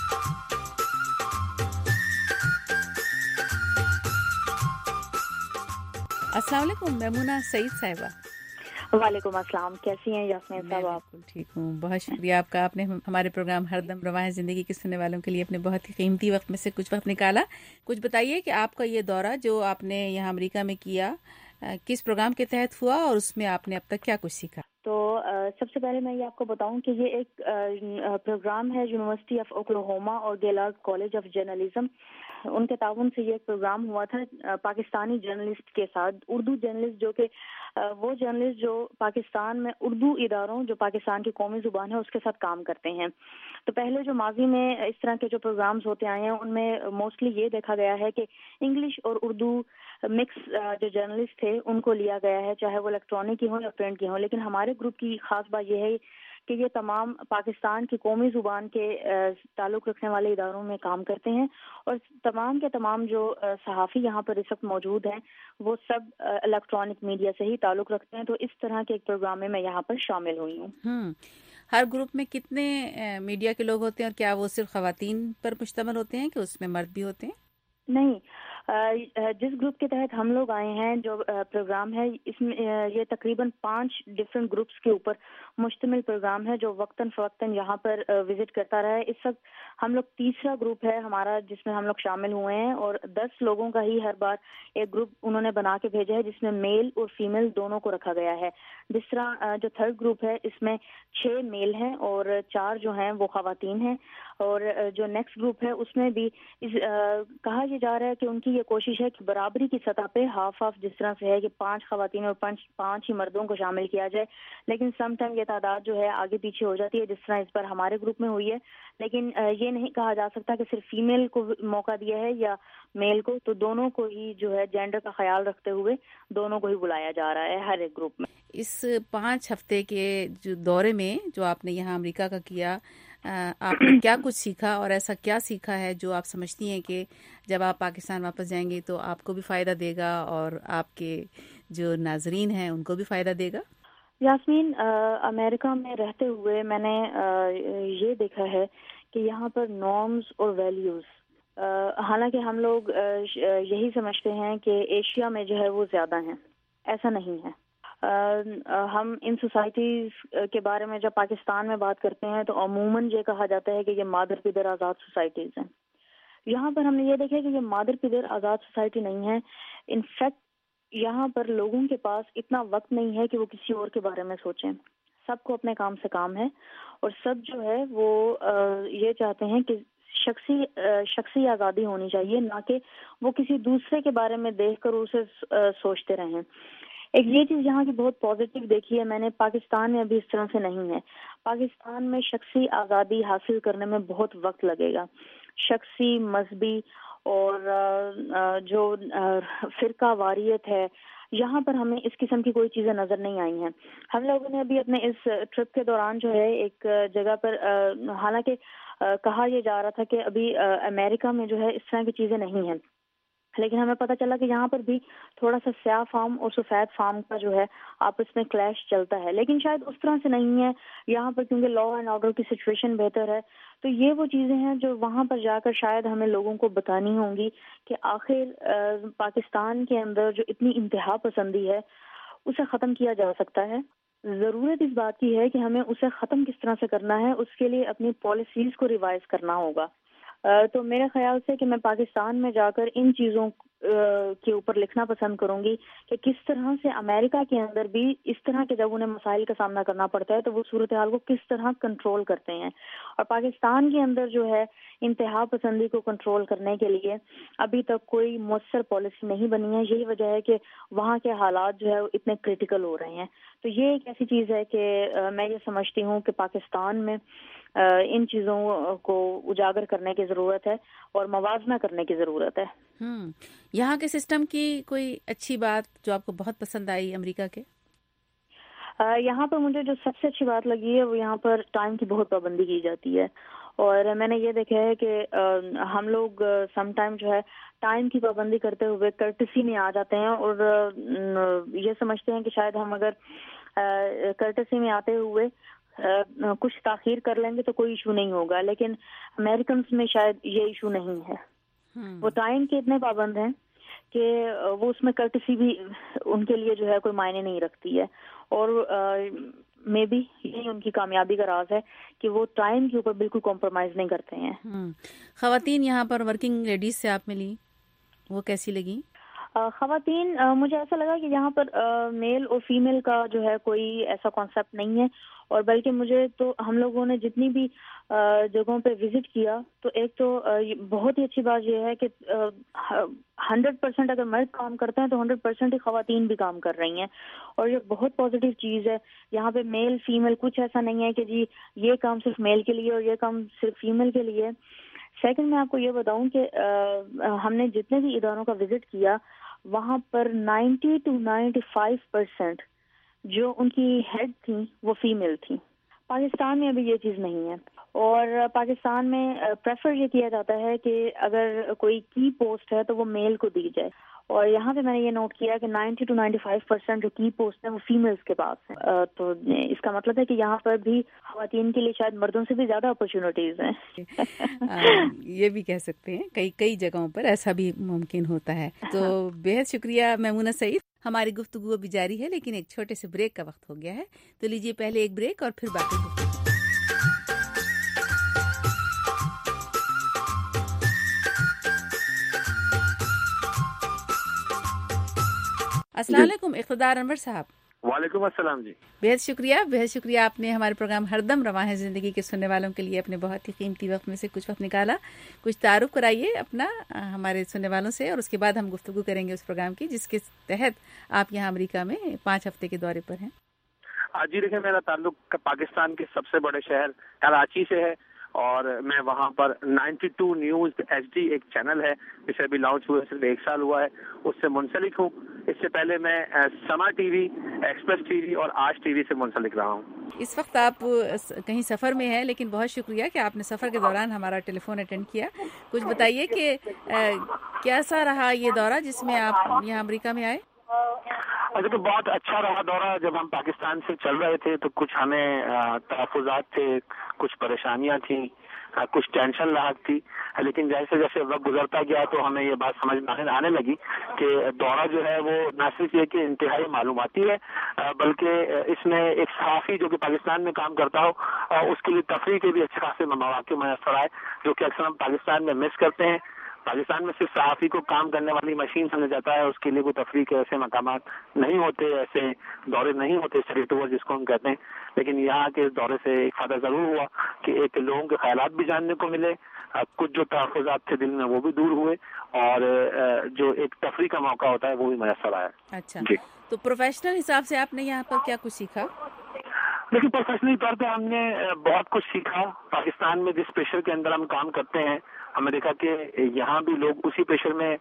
السلام علیکم میمونہ سعید صاحبہ. وعلیکم السلام، کیسی ہیں یاسمین صاحب؟ آپ؟ بالکل ٹھیک ہوں، بہت شکریہ آپ کا. آپ نے ہمارے پروگرام ہردم رواں زندگی کے سننے والوں کے لیے اپنے بہت ہی قیمتی وقت میں سے کچھ وقت نکالا. کچھ بتائیے کہ آپ کا یہ دورہ جو آپ نے یہاں امریکہ میں کیا کس پروگرام کے تحت ہوا اور اس میں آپ نے اب تک کیا کچھ سیکھا؟ تو سب سے پہلے میں یہ آپ کو بتاؤں کہ یہ ایک پروگرام ہے یونیورسٹی آف اوکلاہوما اور گیلارڈ کالج آف جرنلزم، ان کے تعاون سے یہ ایک پروگرام ہوا تھا پاکستانی جرنلسٹ کے ساتھ، اردو جرنلسٹ، جو کہ وہ جرنلسٹ جو پاکستان میں اردو اداروں جو پاکستان کی قومی زبان ہے اس کے ساتھ کام کرتے ہیں. تو پہلے جو ماضی میں اس طرح کے جو پروگرامز ہوتے آئے ہیں ان میں موسٹلی یہ دیکھا گیا ہے کہ انگلش اور اردو مکس جو جرنلسٹ تھے ان کو لیا گیا ہے، چاہے وہ الیکٹرانک کی ہوں یا پرنٹ کی ہوں. لیکن ہمارے گروپ کی خاص بات یہ ہے کہ یہ تمام پاکستان کی قومی زبان کے تعلق رکھنے والے اداروں میں کام کرتے ہیں، اور تمام کے تمام جو صحافی یہاں پر اس وقت موجود ہیں وہ سب الیکٹرانک میڈیا سے ہی تعلق رکھتے ہیں. تو اس طرح کے ایک پروگرام میں میں یہاں پر شامل ہوئی ہوں. ہوں ہر گروپ میں کتنے میڈیا کے لوگ ہوتے ہیں، اور کیا وہ صرف خواتین پر مشتمل ہوتے ہیں کہ اس میں مرد بھی ہوتے ہیں؟ نہیں، جس گروپ کے تحت ہم لوگ آئے ہیں جو پروگرام ہے اس میں یہ تقریباً پانچ ڈفرینٹ گروپس کے اوپر مشتمل پروگرام ہے جو وقتاً فوقتاً یہاں پر وزٹ کرتا رہا ہے. اس وقت ہم لوگ تیسرا گروپ ہے ہمارا جس میں ہم لوگ شامل ہوئے ہیں، اور دس لوگوں کا ہی ہر بار ایک گروپ انہوں نے بنا کے بھیجا ہے جس میں میل اور فیمیل دونوں کو رکھا گیا ہے. جس طرح جو تھرڈ گروپ ہے اس میں چھ میل ہیں اور چار جو ہیں وہ خواتین ہیں، اور جو نیکسٹ گروپ ہے اس میں بھی اس کہا یہ جا رہا ہے کہ ان کی یہ کوشش ہے کہ برابری کی سطح پہ ہاف ہاف جس طرح سے ہے کہ پانچ خواتین اور پانچ پانچ ہی مردوں کو شامل کیا جائے، لیکن سم ٹائم یہ تعداد جو ہے آگے پیچھے ہو جاتی ہے جس طرح اس پر ہمارے گروپ میں ہوئی ہے. لیکن یہ نہیں کہا جا سکتا کہ صرف فیمیل کو موقع دیا ہے یا میل کو، تو دونوں کو ہی جو ہے جینڈر کا خیال رکھتے ہوئے دونوں کو ہی بلایا جا رہا ہے ہر ایک گروپ میں. اس پانچ ہفتے کے جو دورے میں جو آپ نے یہاں امریکہ کا کیا، آپ نے کیا کچھ سیکھا، اور ایسا کیا سیکھا ہے جو آپ سمجھتی ہیں کہ جب آپ پاکستان واپس جائیں گے تو آپ کو بھی فائدہ دے گا اور آپ کے جو ناظرین ہیں ان کو بھی فائدہ دے گا؟ یاسمین، امریکہ میں رہتے ہوئے میں نے یہ دیکھا ہے کہ یہاں پر نارمز اور ویلیوز، حالانکہ ہم لوگ یہی سمجھتے ہیں کہ ایشیا میں جو ہے وہ زیادہ ہیں، ایسا نہیں ہے. ہم ان سوسائٹیز کے بارے میں جب پاکستان میں بات کرتے ہیں تو عموماً یہ کہا جاتا ہے کہ یہ مادر پدر آزاد سوسائٹیز ہیں. یہاں پر ہم نے یہ دیکھا کہ یہ مادر پدر آزاد سوسائٹی نہیں ہے. انفیکٹ یہاں پر لوگوں کے پاس اتنا وقت نہیں ہے کہ وہ کسی اور کے بارے میں سوچیں. سب کو اپنے کام سے کام ہے، اور سب جو ہے وہ یہ چاہتے ہیں کہ شخصی شخصی آزادی ہونی چاہیے، نہ کہ وہ کسی دوسرے کے بارے میں دیکھ کر اسے سوچتے رہیں۔ ایک یہ چیز یہاں کی بہت پازیٹیو دیکھی ہے میں نے، پاکستان میں ابھی اس طرح سے نہیں ہے۔ پاکستان میں شخصی آزادی حاصل کرنے میں بہت وقت لگے گا۔ شخصی، مذہبی اور جو فرقہ واریت ہے، یہاں پر ہمیں اس قسم کی کوئی چیزیں نظر نہیں آئی ہیں۔ ہم لوگوں نے ابھی اپنے اس ٹرپ کے دوران جو ہے ایک جگہ پر، حالانکہ کہا یہ جا رہا تھا کہ ابھی امریکہ میں جو ہے اس طرح کی چیزیں نہیں ہیں، لیکن ہمیں پتہ چلا کہ یہاں پر بھی تھوڑا سا سیاہ فام اور سفید فام کا جو ہے آپس میں کلیش چلتا ہے، لیکن شاید اس طرح سے نہیں ہے یہاں پر، کیونکہ لا اینڈ آرڈر کی سچویشن بہتر ہے۔ تو یہ وہ چیزیں ہیں جو وہاں پر جا کر شاید ہمیں لوگوں کو بتانی ہوں گی کہ آخر پاکستان کے اندر جو اتنی انتہا پسندی ہے اسے ختم کیا جا سکتا ہے۔ ضرورت اس بات کی ہے کہ ہمیں اسے ختم کس طرح سے کرنا ہے، اس کے لیے اپنی پالیسیز کو ریوائز کرنا ہوگا۔ تو میرے خیال سے کہ میں پاکستان میں جا کر ان چیزوں کے اوپر لکھنا پسند کروں گی کہ کس طرح سے امریکہ کے اندر بھی اس طرح کے جب انہیں مسائل کا سامنا کرنا پڑتا ہے تو وہ صورتحال کو کس طرح کنٹرول کرتے ہیں، اور پاکستان کے اندر جو ہے انتہا پسندی کو کنٹرول کرنے کے لیے ابھی تک کوئی مؤثر پالیسی نہیں بنی ہے۔ یہی وجہ ہے کہ وہاں کے حالات جو ہے اتنے کریٹیکل ہو رہے ہیں۔ تو یہ ایک ایسی چیز ہے کہ میں یہ سمجھتی ہوں کہ پاکستان میں ان چیزوں کو اجاگر کرنے کی ضرورت ہے اور موازنہ کرنے کی ضرورت ہے۔ ہم یہاں کے سسٹم کی کوئی اچھی بات جو آپ کو بہت پسند آئی امریکہ کے؟ یہاں پر مجھے جو سب سے اچھی بات لگی ہے وہ یہاں پر ٹائم کی بہت پابندی کی جاتی ہے، اور میں نے یہ دیکھا ہے کہ ہم لوگ سم ٹائم جو ہے ٹائم کی پابندی کرتے ہوئے کرٹسی میں آ جاتے ہیں اور یہ سمجھتے ہیں کہ شاید ہم اگر کرٹسی میں آتے ہوئے کچھ تاخیر کر لیں گے تو کوئی ایشو نہیں ہوگا، لیکن امریکنس میں شاید یہ ایشو نہیں ہے۔ وہ ٹائم کے اتنے پابند ہیں کہ وہ اس میں کرٹسی بھی ان کے لیے جو ہے کوئی معنی نہیں رکھتی ہے، اور مے بی یہی ان کی کامیابی کا راز ہے کہ وہ ٹائم کے اوپر بالکل کمپرومائز نہیں کرتے ہیں۔ خواتین یہاں پر ورکنگ لیڈیز سے آپ ملی، وہ کیسی لگی؟ خواتین، مجھے ایسا لگا کہ یہاں پر میل اور فیمیل کا جو ہے کوئی ایسا کانسیپٹ نہیں ہے، اور بلکہ مجھے تو ہم لوگوں نے جتنی بھی جگہوں پہ وزٹ کیا تو ایک تو بہت ہی اچھی بات یہ ہے کہ ہنڈریڈ پرسینٹ اگر مرد کام کرتے ہیں تو ہنڈریڈ پرسینٹ ہی خواتین بھی کام کر رہی ہیں، اور یہ بہت پازیٹیو چیز ہے۔ یہاں پہ میل فیمیل کچھ ایسا نہیں ہے کہ جی یہ کام صرف میل کے لیے اور یہ کام صرف فیمیل کے لیے۔ سیکنڈ، میں آپ کو یہ بتاؤں کہ ہم نے جتنے بھی اداروں کا وزٹ کیا وہاں پر ninety two ninety five percent جو ان کی ہیڈ تھیں وہ فیمیل تھیں۔ پاکستان میں ابھی یہ چیز نہیں ہے، اور پاکستان میں پریفر یہ کیا جاتا ہے کہ اگر کوئی کی پوسٹ ہے تو وہ میل کو دی جائے، اور یہاں پہ میں نے یہ نوٹ کیا کہ ninety two ninety five percent جو کی پوسٹ ہیں وہ فیمیلز کے پاس ہیں۔ تو اس کا مطلب ہے کہ یہاں پر بھی خواتین کے لیے شاید مردوں سے بھی زیادہ اپرچونیٹیز ہیں۔ یہ بھی کہہ سکتے ہیں کئی کئی جگہوں پر ایسا بھی ممکن ہوتا ہے۔ تو بہت شکریہ میمونہ سعید۔ ہماری گفتگو ابھی جاری ہے لیکن ایک چھوٹے سے بریک کا وقت ہو گیا ہے، تو لیجیے پہلے ایک بریک اور پھر باقی گفتگو۔ السلام علیکم اقتدار انور صاحب۔ وعلیکم السلام جی۔ بہت شکریہ بہت شکریہ آپ نے ہمارے پروگرام ہر دم رواں ہے زندگی کے سننے والوں کے لیے اپنے بہت ہی قیمتی وقت میں سے کچھ وقت نکالا۔ کچھ تعارف کرائیے اپنا ہمارے سننے والوں سے، اور اس کے بعد ہم گفتگو کریں گے اس پروگرام کی جس کے تحت آپ یہاں امریکہ میں پانچ ہفتے کے دورے پر ہیں۔ جی دیکھیں، میرا تعلق پاکستان کے سب سے بڑے شہر کراچی سے ہے، اور میں وہاں پر ninety two news H D ایک چینل ہے جسے ابھی لانچ ہوئے صرف ایک سال ہوا ہے، اس سے منسلک ہوں۔ اس سے پہلے میں Samaa TV, express TV اور آج ٹی وی سے منسلک رہا ہوں۔ اس وقت آپ کہیں سفر میں ہیں، لیکن بہت شکریہ کہ آپ نے سفر کے دوران ہمارا ٹیلی فون اٹینڈ کیا۔ کچھ بتائیے کہ کیسا رہا یہ دورہ جس میں آپ یہاں امریکہ میں آئے؟ دیکھیں، بہت اچھا رہا دورہ۔ جب ہم پاکستان سے چل رہے تھے تو کچھ ہمیں تحفظات تھے، کچھ پریشانیاں تھیں، کچھ ٹینشن لاحق تھی، لیکن جیسے جیسے وقت گزرتا گیا تو ہمیں یہ بات سمجھ میں آنے لگی کہ دورہ جو ہے وہ نہ صرف یہ کہ انتہائی معلوماتی ہے، بلکہ اس میں ایک صحافی جو کہ پاکستان میں کام کرتا ہو اس کے لیے تفریح کے بھی اچھے خاصے مواقع میسر آئے، جو کہ اکثر ہم پاکستان میں مس کرتے ہیں۔ پاکستان میں صرف صحافی کو کام کرنے والی مشین سمجھا جاتا ہے، اس کے لیے کوئی تفریح کے ایسے مقامات نہیں ہوتے، ایسے دورے نہیں ہوتے اسٹڈی ٹور جس کو ہم کہتے ہیں. لیکن یہاں کے دورے سے ایک فائدہ ضرور ہوا کہ ایک لوگوں کے خیالات بھی جاننے کو ملے، کچھ جو تحفظات تھے دل میں وہ بھی دور ہوئے، اور جو ایک تفریح کا موقع ہوتا ہے وہ بھی میسر آیا. اچھا جی. تو پروفیشنل حساب سے آپ نے یہاں پر کیا کچھ سیکھا؟ لیکن پروفیشنل طور پہ ہم نے بہت کچھ سیکھا. پاکستان میں جس پریشر کے اندر ہم کام کرتے ہیں، ہم نے دیکھا کہ یہاں بھی لوگ اسی پریشر میں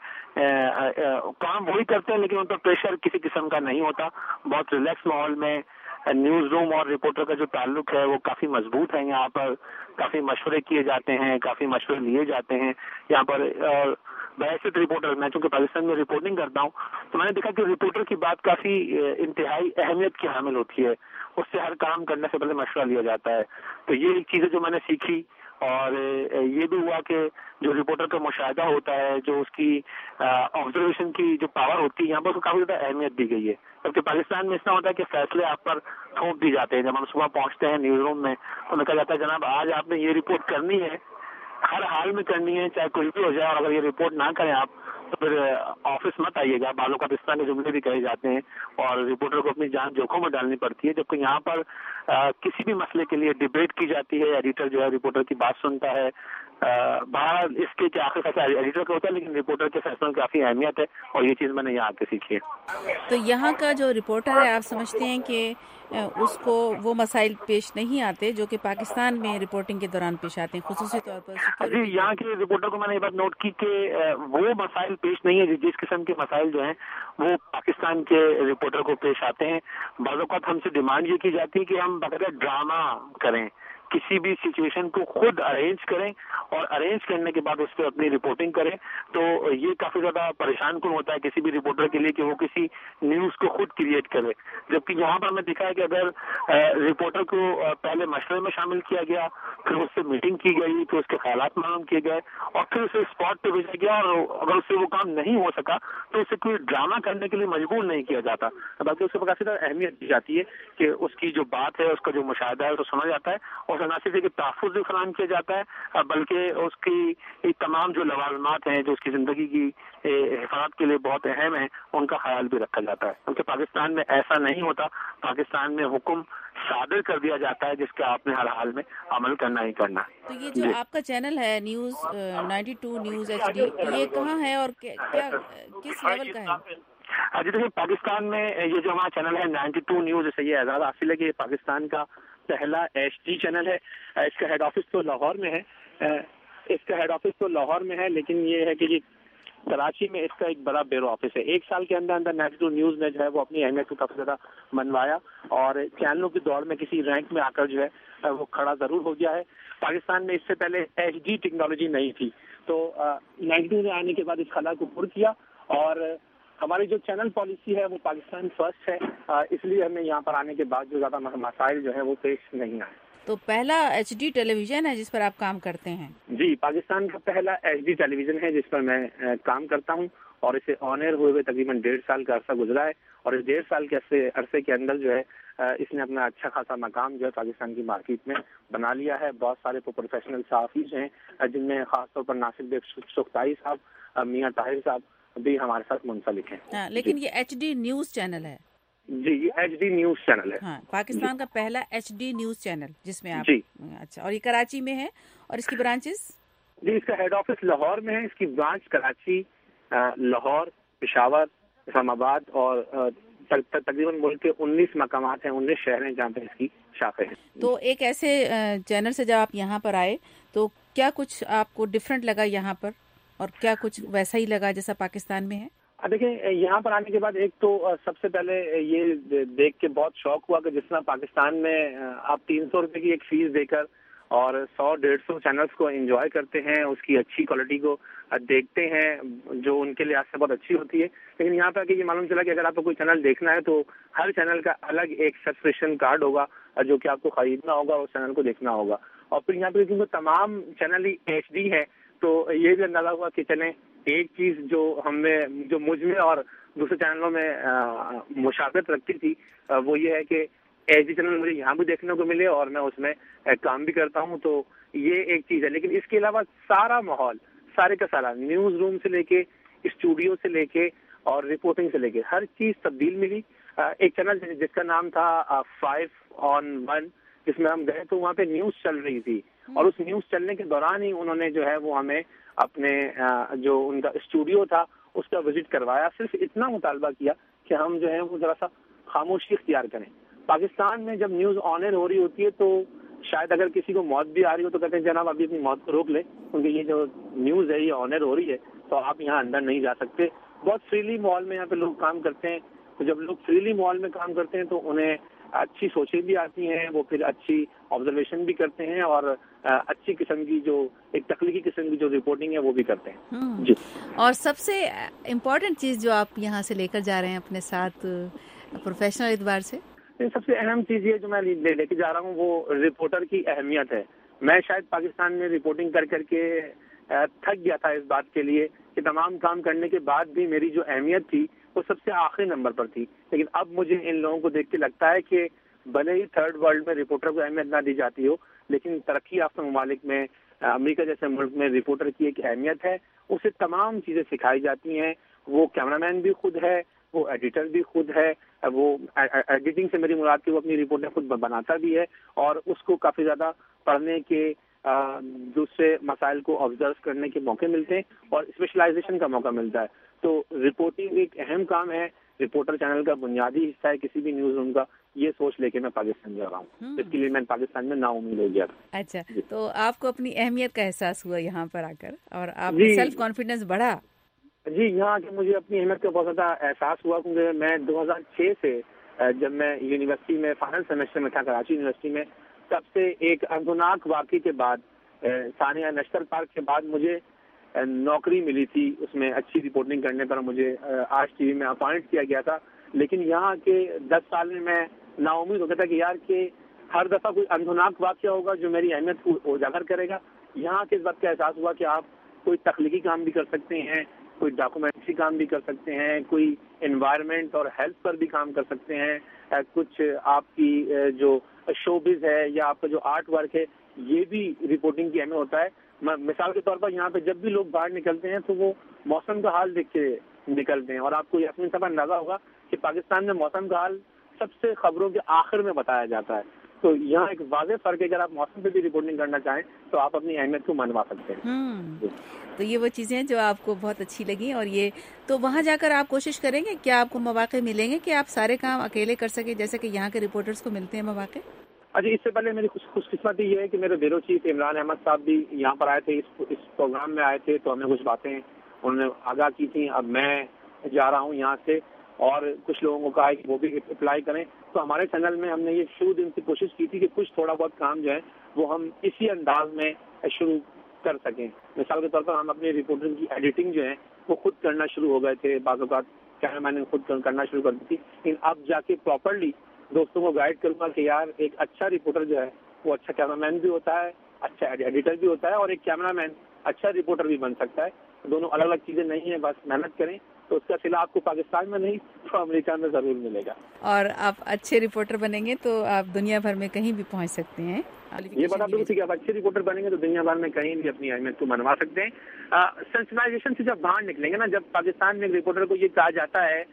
کام وہی کرتے ہیں، لیکن ان پر پریشر کسی قسم کا نہیں ہوتا. بہت ریلیکس ماحول میں نیوز روم اور رپورٹر کا جو تعلق ہے وہ کافی مضبوط ہے. یہاں پر کافی مشورے کیے جاتے ہیں، کافی مشورے لیے جاتے ہیں یہاں پر. بحیثیت رپورٹر، میں چونکہ پاکستان میں رپورٹنگ کرتا ہوں تو میں نے دیکھا کہ رپورٹر کی بات کافی انتہائی اہمیت کی حامل ہوتی ہے. اس سے ہر کام کرنے سے پہلے مشورہ لیا جاتا ہے. تو یہ ایک چیز ہے جو میں نے سیکھی، اور یہ بھی ہوا کہ جو رپورٹر کا مشاہدہ ہوتا ہے، جو اس کی آبزرویشن کی جو پاور ہوتی ہے، یہاں پر اس کو کافی زیادہ اہمیت دی گئی ہے. جبکہ پاکستان میں اس طرح ہوتا ہے کہ فیصلے آپ پر تھوپ دی جاتے ہیں. جب ہم صبح پہنچتے ہیں نیوز روم میں تو ہمیں کہا جاتا ہے جناب آج آپ نے یہ رپورٹ کرنی ہے، ہر حال میں کرنی ہے، چاہے کچھ بھی ہو جائے، اور اگر یہ رپورٹ نہ کریں آپ تو پھر آفس مت آئیے گا. بعض اوقات اس طرح کے جملے بھی کہے جاتے ہیں اور رپورٹر کو اپنی جان جوکھوں میں ڈالنی پڑتی ہے. جبکہ یہاں پر کسی بھی مسئلے کے لیے ڈیبیٹ کی جاتی ہے، ایڈیٹر جو ہے رپورٹر کی بات سنتا ہے. بہرحال اس کے کیا آخر فیصلہ ایڈیٹر کا ہوتا ہے، لیکن رپورٹر کے فیصلوں کی کافی اہمیت ہے، اور یہ چیز میں نے یہاں کے سیکھی ہے. تو یہاں کا جو رپورٹر ہے، آپ سمجھتے ہیں کہ اس کو وہ مسائل پیش نہیں آتے جو کہ پاکستان میں رپورٹنگ کے دوران پیش آتے ہیں، خصوصی طور پر؟ جی، یہاں کے رپورٹر کو میں نے یہ بات نوٹ کی کہ وہ مسائل پیش نہیں ہے جس قسم کے مسائل جو ہیں وہ پاکستان کے رپورٹر کو پیش آتے ہیں. بعض اوقات ہم سے ڈیمانڈ یہ کی جاتی ہے کہ ہم باقاعدہ ڈرامہ کریں، کسی بھی سچویشن کو خود ارینج کریں اور ارینج کرنے کے بعد اس پہ اپنی رپورٹنگ کریں. تو یہ کافی زیادہ پریشان کن ہوتا ہے کسی بھی رپورٹر کے لیے کہ وہ کسی نیوز کو خود کریٹ کرے. جبکہ یہاں پر ہمیں دکھا ہے کہ اگر رپورٹر کو پہلے مشورے میں شامل کیا گیا، پھر اس سے میٹنگ کی گئی، پھر اس کے خیالات معلوم کیے گئے، اور پھر اسے اسپاٹ پہ بھیجا گیا، اور اگر اس سے وہ کام نہیں ہو سکا تو اسے کوئی ڈرامہ کرنے کے لیے مجبور نہیں کیا جاتا، بلکہ اسے کافی زیادہ اہمیت دی جاتی ہے کہ اس کی جو بات ہے، اس کا جو مشاہدہ ہے اس کو سنا جاتا ہے، اور نہ صرف ایک تحفظ بھی فراہم کیا جاتا ہے بلکہ اس کی تمام جو لوازمات ہیں جو اس کی زندگی کی حفاظت کے لیے بہت اہم ہیں ان کا خیال بھی رکھا جاتا ہے. کیونکہ پاکستان میں ایسا نہیں ہوتا. پاکستان میں حکم صادر کر دیا جاتا ہے جس کا آپ نے ہر حال میں عمل کرنا ہی کرنا. تو یہ جو آپ کا چینل ہے news ninety two news H D, یہ کہاں ہے اور کیا کس لیول کا ہے؟ جی دیکھیے، پاکستان میں یہ جو ہمارا چینل ہے نائنٹی ٹو نیوز، اسے یہ اعزاز حاصل ہے کہ یہ پاکستان کا پہلا ایچ ڈی چینل ہے. اس کا ہیڈ آفس تو لاہور میں ہے، اس کا ہیڈ آفس تو لاہور میں ہے، لیکن یہ ہے کہ یہ کراچی میں اس کا ایک بڑا بیرو آفس ہے. ایک سال کے اندر اندر نائنٹی ٹو نیوز نے جو ہے وہ اپنی اہمیت کو کافی زیادہ منوایا، اور چینلوں کی دوڑ میں کسی رینک میں آ کر جو ہے وہ کھڑا ضرور ہو گیا ہے. پاکستان میں اس سے پہلے ایچ ڈی ٹیکنالوجی نہیں تھی، تو نائنٹی ٹو نے آنے کے بعد اس خلا کو پر کیا، اور ہماری جو چینل پالیسی ہے وہ پاکستان فرسٹ ہے. اس لیے ہمیں یہاں پر آنے کے بعد جو زیادہ مسائل جو ہیں وہ پیش نہیں آئے. تو پہلا ایچ ڈی ٹیلی ویژن ہے جس پر آپ کام کرتے ہیں؟ جی، پاکستان کا پہلا ایچ ڈی ٹیلی ویژن ہے جس پر میں کام کرتا ہوں، اور اسے آن ایئر ہوئے ہوئے تقریباً ڈیڑھ سال کا عرصہ گزرا ہے، اور اس ڈیڑھ سال کے عرصے کے اندر جو ہے اس نے اپنا اچھا خاصا مقام جو ہے پاکستان کی مارکیٹ میں بنا لیا ہے. بہت سارے پروفیشنل صحافی ہیں جن میں خاص طور پر ناصر بیگ سختائی صاحب، میاں طاہر صاحب بھی ہمارے ساتھ منسلک ہیں. لیکن یہ ایچ ڈی نیوز چینل ہے؟ جی، یہ ایچ ڈی نیوز چینل ہے. ہاں، پاکستان کا پہلا ایچ ڈی نیوز چینل جس میں آپ. جی اچھا، اور یہ کراچی میں ہے، اور اس کی برانچز؟ جی، اس کا ہیڈ آفس لاہور میں ہے، اس کی برانچ کراچی، لاہور، پشاور، اسلام آباد اور تقریباً ملک کے انیس مقامات ہیں، انیس شہر ہیں جہاں پہ اس کی شاخیں ہیں. تو ایک ایسے چینل سے جب آپ یہاں پر آئے تو کیا کچھ آپ کو ڈفرینٹ لگا یہاں پر، اور کیا کچھ ویسا ہی لگا جیسا پاکستان میں ہے؟ دیکھیں، یہاں پر آنے کے بعد ایک تو سب سے پہلے یہ دیکھ کے بہت شوق ہوا کہ جس طرح پاکستان میں آپ تین سو روپے کی ایک فیس دے کر اور سو ڈیڑھ سو چینلز کو انجوائے کرتے ہیں، اس کی اچھی کوالٹی کو دیکھتے ہیں جو ان کے لحاظ سے بہت اچھی ہوتی ہے. لیکن یہاں پر کہ یہ معلوم چلا کہ اگر آپ کو کوئی چینل دیکھنا ہے تو ہر چینل کا الگ ایک سبسکرپشن کارڈ ہوگا جو کہ آپ کو خریدنا ہوگا، اس چینل کو دیکھنا ہوگا. اور پھر یہاں پہ کیونکہ تمام چینل ہی ایچ ڈی ہے تو یہ بھی اندازہ ہوا کہ چلیں ایک چیز جو ہم نے جو مجھ میں اور دوسرے چینلوں میں مشابہت رکھتی تھی وہ یہ ہے کہ ایچ ڈی چینل مجھے یہاں بھی دیکھنے کو ملے اور میں اس میں کام بھی کرتا ہوں، تو یہ ایک چیز ہے. لیکن اس کے علاوہ سارا ماحول سارے کا سارا نیوز روم سے لے کے اسٹوڈیو سے لے کے اور رپورٹنگ سے لے کے ہر چیز تبدیل ملی. ایک چینل جس کا نام تھا فائیو آن ون, جس میں ہم گئے تو وہاں پہ نیوز چل رہی تھی, اور اس نیوز چلنے کے دوران ہی انہوں نے جو ہے وہ ہمیں اپنے جو ان کا اسٹوڈیو تھا اس کا وزٹ کروایا. صرف اتنا مطالبہ کیا کہ ہم جو ہے وہ ذرا سا خاموشی اختیار کریں. پاکستان میں جب نیوز آن ایئر ہو رہی ہوتی ہے تو شاید اگر کسی کو موت بھی آ رہی ہو تو کہتے ہیں جناب ابھی اپنی موت کو روک لیں, کیونکہ یہ جو نیوز ہے یہ آن ایئر ہو رہی ہے تو آپ یہاں اندر نہیں جا سکتے. بہت فریلی ماحول میں یہاں پہ لوگ کام کرتے ہیں, تو جب لوگ فریلی ماحول میں کام کرتے ہیں تو انہیں اچھی سوچیں بھی آتی ہیں, وہ پھر اچھی آبزرویشن بھی کرتے ہیں, اور اچھی قسم کی جو ایک تخلیقی قسم کی جو رپورٹنگ ہے وہ بھی کرتے ہیں. جی. اور سب سے امپورٹنٹ چیز جو آپ یہاں سے لے کر جا رہے ہیں اپنے ساتھ پروفیشنل اعتبار سے؟ سب سے اہم چیز یہ جو میں لے کے جا رہا ہوں وہ رپورٹر کی اہمیت ہے. میں شاید پاکستان میں رپورٹنگ کر کر کے تھک گیا تھا اس بات کے لیے کہ تمام کام کرنے کے بعد بھی میری جو اہمیت تھی وہ سب سے آخری نمبر پر تھی. لیکن اب مجھے ان لوگوں کو دیکھ کے لگتا ہے کہ بھلے ہی تھرڈ ورلڈ میں رپورٹر کو اہمیت نہ دی جاتی ہو, لیکن ترقی یافتہ ممالک میں, امریکہ جیسے ملک میں رپورٹر کی ایک اہمیت ہے. اسے تمام چیزیں سکھائی جاتی ہیں. وہ کیمرہ مین بھی خود ہے, وہ ایڈیٹر بھی خود ہے, وہ ایڈیٹنگ سے میری مراد کی وہ اپنی رپورٹیں خود بناتا بھی ہے, اور اس کو کافی زیادہ پڑھنے کے دوسرے مسائل کو آبزرو کرنے کے موقع ملتے ہیں اور اسپیشلائزیشن کا موقع ملتا ہے. تو رپورٹنگ ایک اہم کام ہے, رپورٹر چینل کا بنیادی حصہ ہے کسی بھی نیوز روم کا. یہ سوچ لے کے میں پاکستان جا رہا ہوں, اس کے لیے میں پاکستان میں نا امید ہو گیا تھا. اچھا, تو آپ کو اپنی اہمیت کا احساس ہوا یہاں پر آ کر, اور آپ کا سیلف کانفیڈنس بڑھا؟ جی, یہاں کے مجھے اپنی اہمیت کا بہت زیادہ احساس ہوا, کیونکہ میں دو ہزار چھ سے جب میں یونیورسٹی میں فائنل سیمسٹر میں تھا کراچی یونیورسٹی میں, تب سے ایک اندوناک واقعے کے بعد, ثانیہ نشتر پارک کے بعد مجھے نوکری ملی تھی. اس میں اچھی رپورٹنگ کرنے پر مجھے آج ٹی وی میں اپوائنٹ کیا گیا تھا. لیکن یہاں کے دس سال میں میں نا امید ہو گیا تھا کہ یار کہ ہر دفعہ کوئی اندوناک واقعہ ہوگا جو میری اہمیت کو اجاگر کرے گا. یہاں کے اس بات کا احساس ہوا کہ آپ کوئی تخلیقی کام بھی کر سکتے ہیں, کوئی ڈاکومنٹری کام بھی کر سکتے ہیں, کوئی انوائرمنٹ اور ہیلتھ پر بھی کام کر سکتے ہیں, کچھ آپ کی جو شوبز ہے یا آپ کا جو آرٹ ورک ہے یہ بھی رپورٹنگ کی اہمیت ہوتا ہے. مثال کے طور پر یہاں پہ جب بھی لوگ باہر نکلتے ہیں تو وہ موسم کا حال دیکھ کے نکلتے ہیں, اور آپ کو یقین سب اندازہ ہوگا کہ پاکستان میں موسم کا حال سب سے خبروں کے آخر میں بتایا جاتا ہے. تو یہاں ایک واضح فرق ہے, اگر آپ موسم پہ بھی رپورٹنگ کرنا چاہیں تو آپ اپنی اہمیت کو منوا سکتے ہیں. تو یہ وہ چیزیں جو آپ کو بہت اچھی لگی, اور یہ تو وہاں جا کر آپ کوشش کریں گے, کیا آپ کو مواقع ملیں گے کہ آپ سارے کام اکیلے کر سکیں جیسے کہ یہاں کے رپورٹرز کو ملتے ہیں مواقع؟ اچھا, اس سے پہلے میری خوش خوش قسمتی یہ ہے کہ میرے بیورو چیف عمران احمد صاحب بھی یہاں پر آئے تھے, اس اس پروگرام میں آئے تھے, تو ہمیں کچھ باتیں انہوں نے آگاہ کی تھیں. اب میں جا رہا ہوں یہاں سے, اور کچھ لوگوں کو کہا ہے کہ وہ بھی اپلائی کریں. تو ہمارے چینل میں ہم نے یہ شروع دن سے کوشش کی تھی کہ کچھ تھوڑا بہت کام جو ہے وہ ہم اسی انداز میں شروع کر سکیں. مثال کے طور پر ہم اپنی رپورٹنگ کی ایڈیٹنگ جو ہے وہ خود کرنا شروع ہو گئے تھے, بعض اوقات کیمرہ مین نے خود کرنا شروع کر دی تھی. لیکن اب جا کے پراپرلی دوستوں کو گائیڈ کروں گا کہ یار ایک اچھا رپورٹر جو ہے وہ اچھا کیمرہ مین بھی ہوتا ہے, اچھا ایڈیٹر بھی ہوتا ہے, اور ایک کیمرہ مین اچھا رپورٹر بھی بن سکتا ہے. دونوں الگ الگ چیزیں نہیں ہیں, بس محنت کریں تو اس کا صلہ آپ کو پاکستان میں نہیں تو امریکہ میں ضرور ملے گا. اور آپ اچھے رپورٹر بنیں گے تو آپ دنیا بھر میں کہیں بھی پہنچ سکتے ہیں. یہ بتا دوں کہ آپ اچھے رپورٹر بنیں گے تو دنیا بھر میں کہیں بھی اپنی اہمیت کو منوا سکتے ہیں. سینسٹائزیشن سے جب باہر نکلیں گے نا, جب پاکستان میں ایک رپورٹر کو یہ کہا جاتا ہے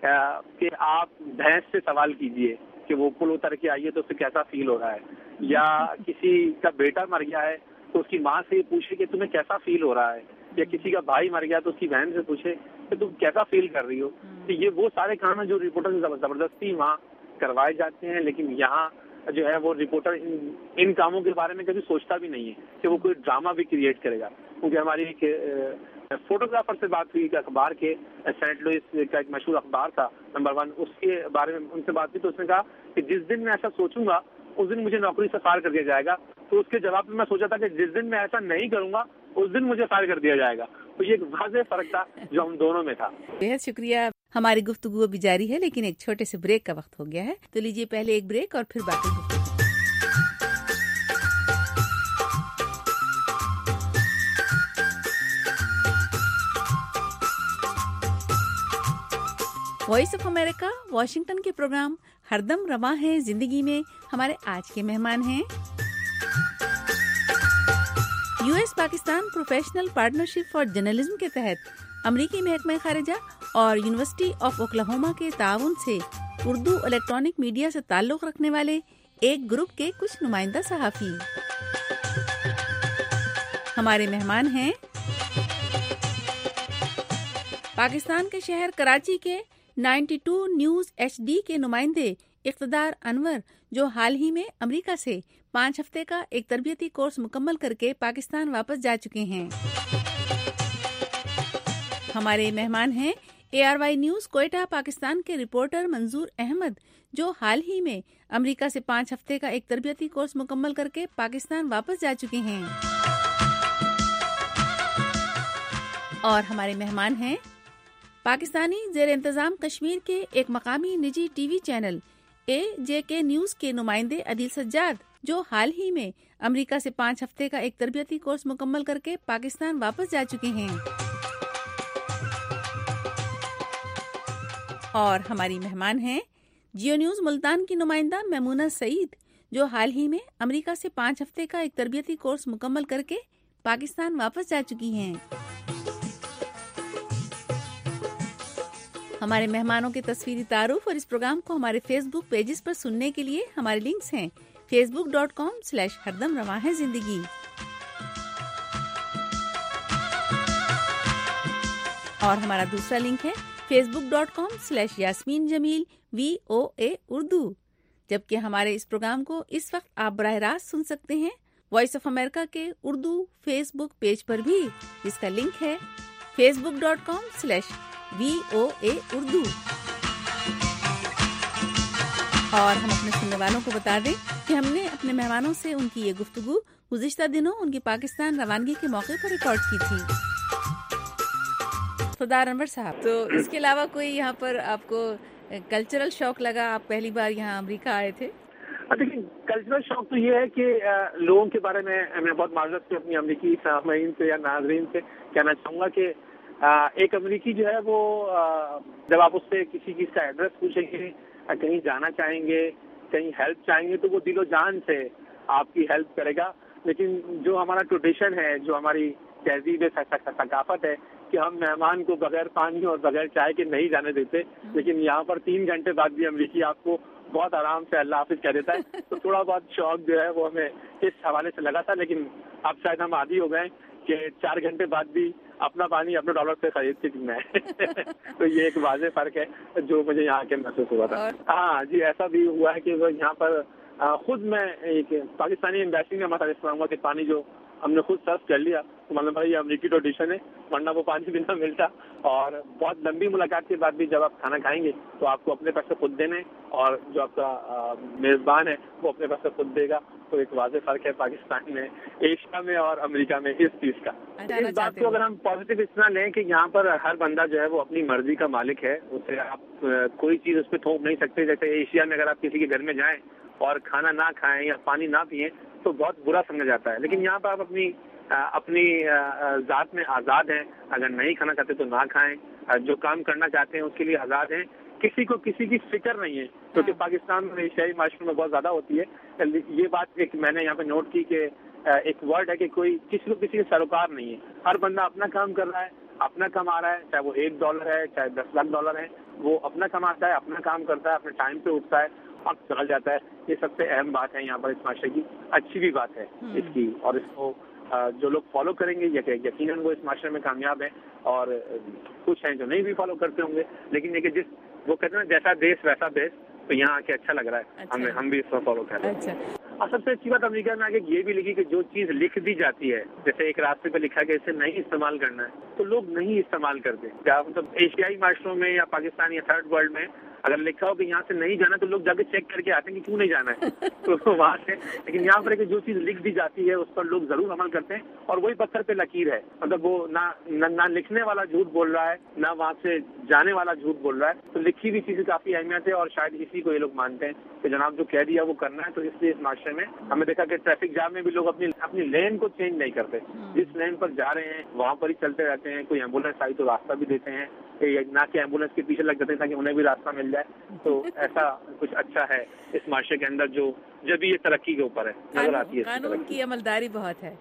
کہ آپ بھینس سے سوال کیجئے کہ وہ پل اتر کے آئیے تو اسے کیسا فیل ہو رہا ہے, یا کسی کا بیٹا مر گیا ہے تو اس کی ماں سے یہ پوچھے کہ تمہیں کیسا فیل ہو رہا ہے, یا کسی کا بھائی مر گیا تو اس کی بہن سے پوچھے کہ تم کیسا فیل کر رہی ہو. تو یہ وہ سارے کام ہیں جو رپورٹر زبردستی وہاں کروائے جاتے ہیں. لیکن یہاں جو ہے وہ رپورٹر ان, ان کاموں کے بارے میں کبھی سوچتا بھی نہیں ہے کہ وہ کوئی ڈرامہ بھی کریٹ کرے گا. کیونکہ ہماری ایک فوٹوگرافر سے بات ہوئی کہ اخبار کے, سینٹ لوئس کا ایک مشہور اخبار تھا نمبر ون, اس کے بارے میں ان سے بات ہوئی تو اس نے کہا کہ جس دن میں ایسا سوچوں گا اس دن مجھے نوکری سے فائر کر دیا جائے گا. تو اس کے جواب میں میں سوچا تھا کہ جس دن میں ایسا نہیں کروں گا اس دن مجھے فائر کر دیا جائے گا. تو یہ ایک واضح فرق تھا جو ہم دونوں میں تھا. بہت شکریہ. ہماری گفتگو ابھی جاری ہے لیکن ایک چھوٹے سے بریک کا وقت ہو گیا ہے, تو لیجیے پہلے ایک بریک اور پھر باقی گفتگو. وائس آف امریکہ واشنگٹن کے پروگرام ہر دم رواں ہے زندگی میں ہمارے آج کے مہمان ہیں U S Pakistan professional partnership for journalism کے تحت امریکی محکمہ خارجہ اور یونیورسٹی آف اوکلاہوما کے تعاون سے اردو الیکٹرانک میڈیا سے تعلق رکھنے والے ایک گروپ کے کچھ نمائندہ صحافی. ہمارے مہمان ہیں پاکستان کے شہر کراچی کے ninety two news H D کے نمائندے اقتدار انور، جو حال ہی میں امریکہ سے پانچ ہفتے کا ایک تربیتی کورس مکمل کر کے پاکستان واپس جا چکے ہیں. ہمارے مہمان ہیں A R Y news Quetta Pakistan کے رپورٹر منظور احمد، جو حال ہی میں امریکہ سے پانچ ہفتے کا ایک تربیتی کورس مکمل کر کے پاکستان واپس جا چکے ہیں. اور ہمارے مہمان ہیں پاکستانی زیر انتظام کشمیر کے ایک مقامی نجی ٹی وی چینل اے جے کے نیوز کے نمائندے عدیل سجاد، جو حال ہی میں امریکہ سے پانچ ہفتے کا ایک تربیتی کورس مکمل کر کے پاکستان واپس جا چکے ہیں. اور ہماری مہمان ہیں جیو نیوز ملتان کی نمائندہ میمونہ سعید، جو حال ہی میں امریکہ سے پانچ ہفتے کا ایک تربیتی کورس مکمل کر کے پاکستان واپس جا چکی ہیں. ہمارے مہمانوں کے تصویری تعارف اور اس پروگرام کو ہمارے فیس بک پیجز پر سننے کے لیے ہمارے لنکس ہیں facebook dot com slash ہردم رواں ہے زندگی، اور ہمارا دوسرا لنک ہے facebook dot com slash Yasmeen Jameel V O A Urdu. جبکہ ہمارے اس پروگرام کو اس وقت آپ براہ راست سن سکتے ہیں وائس آف امریکہ کے اردو فیس بک پیج پر بھی، جس کا لنک ہے facebook dot com slash V O A Urdu. اور ہم اپنے سننے والوں کو بتا دیں کہ ہم نے اپنے مہمانوں سے ان کی یہ گفتگو گزشتہ دنوں ان کی پاکستان روانگی کے موقع پر ریکارڈ کی تھی. اقتدار انور صاحب، تو اس کے علاوہ کوئی یہاں پر آپ کو کلچرل شوق لگا؟ آپ پہلی بار یہاں امریکہ آئے تھے. دیکھیں، کلچرل شوق تو یہ ہے کہ لوگوں کے بارے میں میں بہت معذرت سے اپنی امریکی سامعین سے یا ناظرین سے کہنا چاہوں گا کہ ایک امریکی جو ہے وہ جب آپ اس سے کسی چیز کا ایڈریس پوچھیں گے، کہیں جانا چاہیں گے، کہیں ہیلپ چاہیں گے، تو وہ دل و جان سے آپ کی ہیلپ کرے گا. لیکن جو ہمارا ٹریڈیشن ہے، جو ہماری تہذیب ثقافت ہے کہ ہم مہمان کو بغیر پانی اور بغیر چائے کے نہیں جانے دیتے، لیکن یہاں پر تین گھنٹے بعد بھی امریکی آپ کو بہت آرام سے اللہ حافظ کہہ دیتا ہے. تو تھوڑا بہت شوق جو ہے وہ ہمیں اس حوالے سے لگا تھا، لیکن اب شاید ہم عادی ہو گئے کہ چار گھنٹے بعد بھی اپنا پانی اپنے ڈالر سے خرید کے پینا ہے. تو یہ ایک واضح فرق ہے جو مجھے یہاں کے محسوس ہوا تھا. ہاں جی، ایسا بھی ہوا ہے کہ وہ یہاں پر خود میں ایک پاکستانی ایمبیسی میں مسئلہ اس طرح ہوا کہ پانی جو ہم نے خود سرو کر لیا، تو مطلب بھائی یہ امریکی ٹریڈیشن ہے، ورنہ وہ پانی بھی نہ ملتا. اور بہت لمبی ملاقات کے بعد بھی جب آپ کھانا کھائیں گے تو آپ کو اپنے پیسے خود دینے، اور جو آپ کا میزبان ہے وہ اپنے پیسے خود دے گا. تو ایک واضح فرق ہے پاکستان میں، ایشیا میں اور امریکہ میں اس چیز کا. اس بات کو اگر ہم پازیٹیو اس طرح لیں کہ یہاں پر ہر بندہ جو ہے وہ اپنی مرضی کا مالک ہے، اسے آپ کوئی چیز اس پہ تھوپ نہیں سکتے. جیسے ایشیا میں اگر آپ کسی کے گھر میں جائیں اور کھانا نہ کھائیں یا پانی نہ پئیں تو بہت برا سمجھا جاتا ہے. لیکن یہاں پر آپ اپنی اپنی ذات میں آزاد ہیں، اگر نہیں کھانا چاہتے تو نہ کھائیں، جو کام کرنا چاہتے ہیں اس کے لیے آزاد ہیں. کسی کو کسی کی فکر نہیں ہے، کیونکہ پاکستان میں ایشیائی معاشرے میں بہت زیادہ ہوتی ہے. یہ بات ایک میں نے یہاں پہ نوٹ کی کہ ایک ورڈ ہے کہ کوئی کسی کو کسی کا سروکار نہیں ہے. ہر بندہ اپنا کام کر رہا ہے، اپنا کما رہا ہے، چاہے وہ ایک ڈالر ہے چاہے دس لاکھ ڈالر ہے، وہ اپنا کماتا ہے، اپنا کام کرتا ہے، اپنے ٹائم پہ اٹھتا ہے، وقت چل جاتا ہے. یہ سب سے اہم بات ہے یہاں پر اس معاشرے کی. اچھی بھی بات ہے اس کی، اور اس کو جو لوگ فالو کریں گے یقیناً وہ اس معاشرے میں کامیاب ہیں. اور کچھ ہیں جو نہیں بھی فالو کرتے ہوں گے، لیکن یہ کہ جس وہ کہتے ہیں نا جیسا دیش ویسا دیش، تو یہاں آ کے اچھا لگ رہا ہے ہمیں، ہم بھی اس کو فالو کر رہے ہیں. اور سب سے اچھی بات امریکہ میں آگے یہ بھی لکھی کہ جو چیز لکھ دی جاتی ہے، جیسے ایک راستے پہ لکھا ہے کہ اسے نہیں استعمال کرنا ہے، تو لوگ نہیں استعمال کرتے. کیا مطلب ایشیائی معاشروں میں یا پاکستان یا تھرڈ ورلڈ میں اگر لکھا ہو کہ یہاں سے نہیں جانا تو لوگ جا کے چیک کر کے آتے ہیں کہ کیوں نہیں جانا ہے تو وہاں سے. لیکن یہاں پر جو چیز لکھ دی جاتی ہے اس پر لوگ ضرور عمل کرتے ہیں، اور وہی پتھر پہ لکیر ہے. مطلب وہ نہ نہ لکھنے والا جھوٹ بول رہا ہے، نہ وہاں سے جانے والا جھوٹ بول رہا ہے. تو لکھی ہوئی چیزیں کافی اہمیت ہے، اور شاید اسی کو یہ لوگ مانتے ہیں کہ جناب جو کہہ دیا وہ کرنا ہے. تو اس لیے اس معاشرے میں ہم نے دیکھا کہ ٹریفک جام میں بھی لوگ اپنی اپنی لین کو چینج نہیں کرتے. جس لین پر جا رہے ہیں وہاں پر ہی چلتے رہتے ہیں. کوئی ایمبولینس آئی تو راستہ بھی دیتے ہیں، نہ کہ ایمبولینس کے پیچھے لگ جاتے ہیں تاکہ انہیں بھی راستہ مل جائے. تو ایسا کچھ اچھا ہے اس معاشرے کے اندر جو جب یہ ترقی کے اوپر ہے نظر آتی ہے. قانون کی عملداری بہت ہے.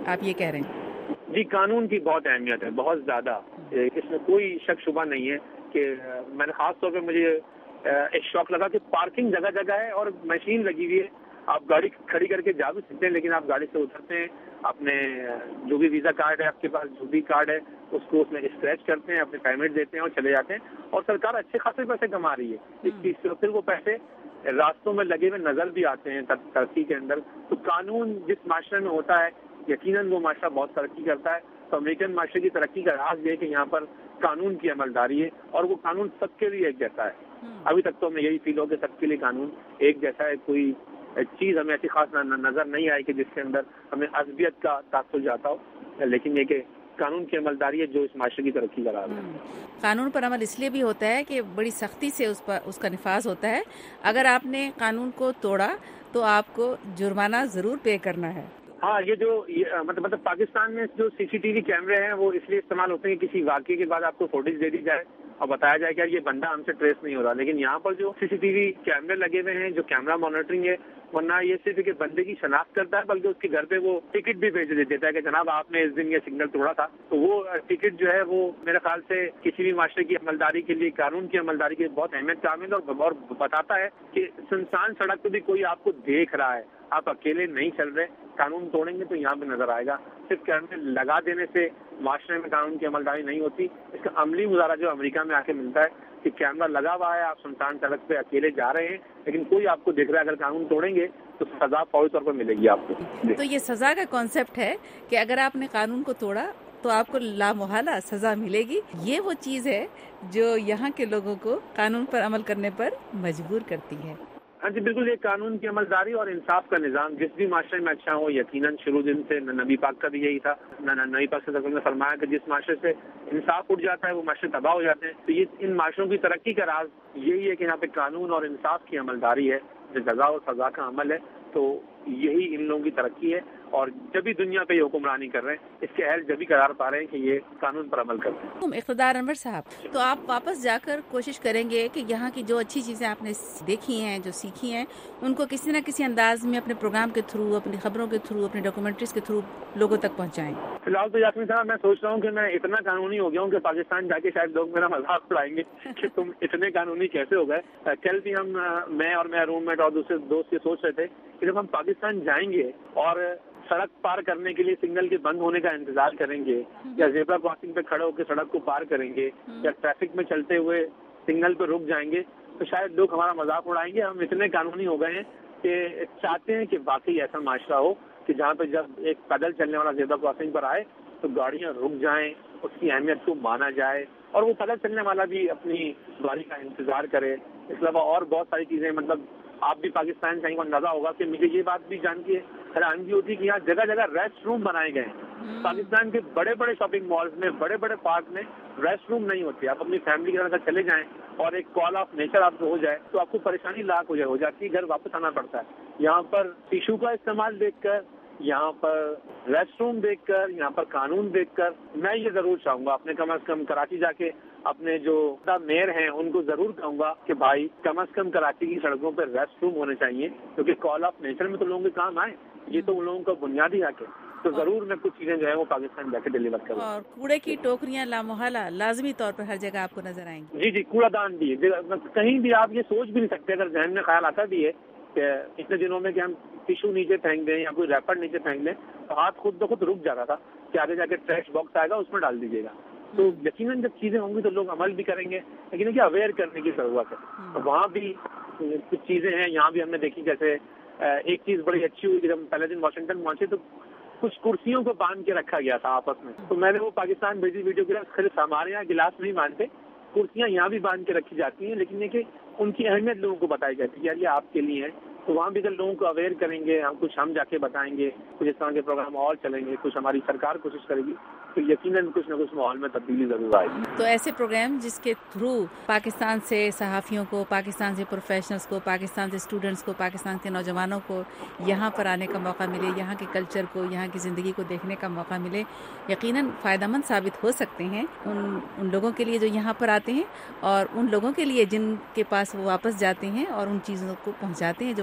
آپ یہ کہہ رہے ہیں؟ جی قانون کی بہت اہمیت ہے، بہت زیادہ، اس میں کوئی شک شبہ نہیں ہے کہ میں نے خاص طور پہ مجھے ایک شوق لگا کہ پارکنگ جگہ جگہ ہے اور مشین لگی ہوئی ہے، آپ گاڑی کھڑی کر کے جا بھی سکتے ہیں، لیکن آپ گاڑی سے اترتے ہیں، اپنے جو بھی ویزا کارڈ ہے آپ کے پاس، جو بھی کارڈ ہے اس کو اس میں اسکریچ کرتے ہیں، اپنے پیمنٹ دیتے ہیں اور چلے جاتے ہیں، اور سرکار اچھے خاصے پیسے کما رہی ہے اس چیز سے، پھر وہ پیسے راستوں میں لگے ہوئے نظر بھی آتے ہیں ترقی کے اندر۔ تو قانون جس معاشرے میں ہوتا ہے یقیناً وہ معاشرہ بہت ترقی کرتا ہے۔ تو امریکن معاشرے کی ترقی کا راز یہ ہے کہ یہاں پر قانون کی عملداری ہے اور وہ قانون سب کے لیے ایک جیسا ہے۔ ابھی تک تو ہمیں یہی فیل ہو کہ سب کے لیے قانون ایک جیسا ہے، کوئی چیز ہمیں ایسی خاص نظر نہیں آئی کہ جس کے اندر ہمیں عصبیت کا تاثر جاتا ہو، لیکن یہ کہ قانون کی عملداری ہے جو اس معاشرے کی ترقی کا راز ہے۔ قانون پر عمل اس لیے بھی ہوتا ہے کہ بڑی سختی سے اس پر اس کا نفاذ ہوتا ہے۔ اگر آپ نے قانون کو توڑا تو آپ کو جرمانہ ضرور پے کرنا ہے۔ ہاں، یہ جو مطلب مطلب پاکستان میں جو سی سی ٹی وی کیمرے ہیں وہ اس لیے استعمال ہوتے ہیں کہ کسی واقعے کے بعد آپ کو فوٹیج دے دی جائے اور بتایا جائے کہ یہ بندہ ہم سے ٹریس نہیں ہو رہا، لیکن یہاں پر جو سی سی ٹی وی کیمرے لگے ہوئے ہیں، جو کیمرہ مانیٹرنگ ہے، ورنہ یہ صرف کہ بندے کی شناخت کرتا ہے بلکہ اس کے گھر پہ وہ ٹکٹ بھی بھیج دیتا ہے کہ جناب آپ نے اس دن یہ سگنل توڑا تھا، تو وہ ٹکٹ جو ہے وہ میرے خیال سے کسی بھی معاشرے کی عملداری کے لیے، قانون کی عملداری کے لیے بہت اہمیت کا عامل اور بتاتا ہے کہ سنسان سڑک پہ بھی کوئی آپ کو دیکھ رہا ہے، آپ اکیلے نہیں چل رہے، قانون توڑیں گے تو یہاں پہ نظر آئے گا۔ صرف کیمرے لگا دینے سے معاشرے میں قانون کی عملداری نہیں ہوتی، اس کا عملی مظاہرہ جو امریکہ میں آ کے ملتا ہے کہ کیمرہ لگا ہوا ہے، آپ سنسان سڑک پہ اکیلے جا رہے ہیں لیکن کوئی آپ کو دیکھ رہا ہے، اگر قانون توڑیں گے تو سزا فوری طور پر ملے گی آپ کو۔ تو یہ سزا کا کانسیپٹ ہے کہ اگر آپ نے قانون کو توڑا تو آپ کو لامحالہ سزا ملے گی، یہ وہ چیز ہے جو یہاں کے لوگوں کو قانون پر عمل کرنے پر مجبور کرتی ہے۔ ہاں جی بالکل، یہ قانون کی عملداری اور انصاف کا نظام جس بھی معاشرے میں اچھا ہو، یقیناً شروع دن سے نبی پاک کا بھی یہی تھا، نبی پاک صلی اللہ علیہ وسلم نے فرمایا کہ جس معاشرے سے انصاف اٹھ جاتا ہے وہ معاشرے تباہ ہو جاتے ہیں۔ تو یہ ان معاشروں کی ترقی کا راز یہی ہے کہ یہاں پہ قانون اور انصاف کی عملداری ہے، جو جزا اور سزا کا عمل ہے، تو یہی ان لوگوں کی ترقی ہے، اور جب بھی دنیا پہ یہ حکمرانی کر رہے ہیں اس کے اہل جب بھی قرار پا رہے ہیں کہ یہ قانون پر عمل کرتے ہیں۔ اقتدار انور صاحب، تو آپ واپس جا کر کوشش کریں گے کہ یہاں کی جو اچھی چیزیں آپ نے دیکھی ہیں، جو سیکھی ہیں، ان کو کسی نہ کسی انداز میں اپنے پروگرام کے تھرو، اپنی خبروں کے تھرو، اپنی ڈاکومنٹریز کے تھرو لوگوں تک پہنچائیں؟ فی الحال تو یاسمین صاحب میں سوچ رہا ہوں کہ میں اتنا قانونی ہو گیا ہوں کہ پاکستان جا کے شاید لوگ میرا مذاق اڑائیں گے کہ تم اتنے قانونی کیسے ہو گئے۔ کل بھی ہم میں اور میرا روم میٹ اور دوسرے دوست یہ سوچ رہے تھے کہ جب ہم پاکستان جائیں گے اور سڑک پار کرنے کے لیے سگنل کے بند ہونے کا انتظار کریں گے، یا زیبرا کراسنگ پہ کھڑے ہو کے سڑک کو پار کریں گے، یا ٹریفک میں چلتے ہوئے سگنل پہ رک جائیں گے، تو شاید لوگ ہمارا مذاق اڑائیں گے۔ ہم اتنے قانونی ہو گئے ہیں کہ چاہتے ہیں کہ واقعی ایسا معاشرہ ہو کہ جہاں پہ جب ایک پیدل چلنے والا زیبرا کراسنگ پر آئے تو گاڑیاں رک جائیں، اس کی اہمیت کو مانا جائے، اور وہ پیدل چلنے والا بھی اپنی باری کا انتظار کرے۔ اس کے علاوہ اور بہت ساری چیزیں، مطلب آپ بھی پاکستان کہیں کو اندازہ ہوگا کہ مجھے یہ بات بھی جان کے حیرانگی ہوتی ہے کہ یہاں جگہ جگہ ریسٹ روم بنائے گئے ہیں۔ پاکستان کے بڑے بڑے شاپنگ مالز میں، بڑے بڑے پارک میں ریسٹ روم نہیں ہوتے۔ آپ اپنی فیملی کے ساتھ چلے جائیں اور ایک کال آف نیچر آپ کو ہو جائے تو آپ کو پریشانی لاکھ ہو جائے ہو جاتی ہے، گھر واپس آنا پڑتا ہے۔ یہاں پر ٹیشو کا استعمال دیکھ کر، یہاں پر ریسٹ روم دیکھ کر، یہاں پر قانون دیکھ کر میں یہ ضرور چاہوں گا، اپنے کم از کم کراچی جا کے اپنے جو میئر ہیں ان کو ضرور کہوں گا کہ بھائی کم از کم کراچی کی سڑکوں پہ ریسٹ روم ہونے چاہیے، کیونکہ کال آف نیچر میں تو لوگوں کے کام آئے، یہ تو ان لوگوں کا بنیادی حق ہے۔ تو ضرور میں کچھ چیزیں جو ہے وہ پاکستان جا کے ڈیلیور کروں۔ اور کوڑے کی ٹوکریاں لامحالہ لازمی طور پر ہر جگہ آپ کو نظر آئیں گی؟ جی جی، کوڑا دان بھی کہیں بھی آپ یہ سوچ بھی نہیں سکتے، اگر ذہن میں خیال آتا بھی ہے کہ اتنے دنوں میں کہ ہم ٹیشو نیچے پھینک دیں یا کوئی ریپر نیچے پھینک دیں تو ہاتھ خود بخود رک جاتا تھا کہ آگے جا کے ٹریش باکس آئے گا اس میں ڈال دیجیے گا۔ تو یقیناً جب چیزیں ہوں گی تو لوگ عمل بھی کریں گے، لیکن یہ اویئر کرنے کی ضرورت ہے۔ وہاں بھی کچھ چیزیں ہیں، یہاں بھی ہم نے دیکھی، جیسے ایک چیز بڑی اچھی ہوئی کہ جب پہلے دن واشنگٹن پہنچے تو کچھ کرسیوں کو باندھ کے رکھا گیا تھا آپس میں، تو میں نے وہ پاکستان بھیجی ویڈیو کے صرف ہمارے یہاں گلاس نہیں باندھتے، کرسیاں یہاں بھی باندھ کے رکھی جاتی ہیں، لیکن یہ کہ ان کی اہمیت لوگوں کو بتائی جاتی ہے، یار یہ آپ کے لیے ہے۔ تو وہاں بھی اگر لوگوں کو اویئر کریں گے، ہم کچھ ہم جا کے بتائیں گے، کچھ اس طرح کے پروگرام اور چلیں گے، کچھ ہماری سرکار کوشش کرے گی، تو یقیناً کچھ نہ کچھ ماحول میں تبدیلی ضرور آئے گی۔ تو ایسے پروگرام جس کے تھرو پاکستان سے صحافیوں کو، پاکستان سے پروفیشنلز کو، پاکستان سے اسٹوڈنٹس کو، پاکستان کے نوجوانوں کو یہاں پر آنے کا موقع ملے، یہاں کے کلچر کو، یہاں کی زندگی کو دیکھنے کا موقع ملے، یقیناً فائدہ مند ثابت ہو سکتے ہیں ان ان لوگوں کے لیے جو یہاں پر آتے ہیں، اور ان لوگوں کے لیے جن کے پاس وہ واپس جاتے ہیں اور ان چیزوں کو پہنچاتے ہیں جو وہ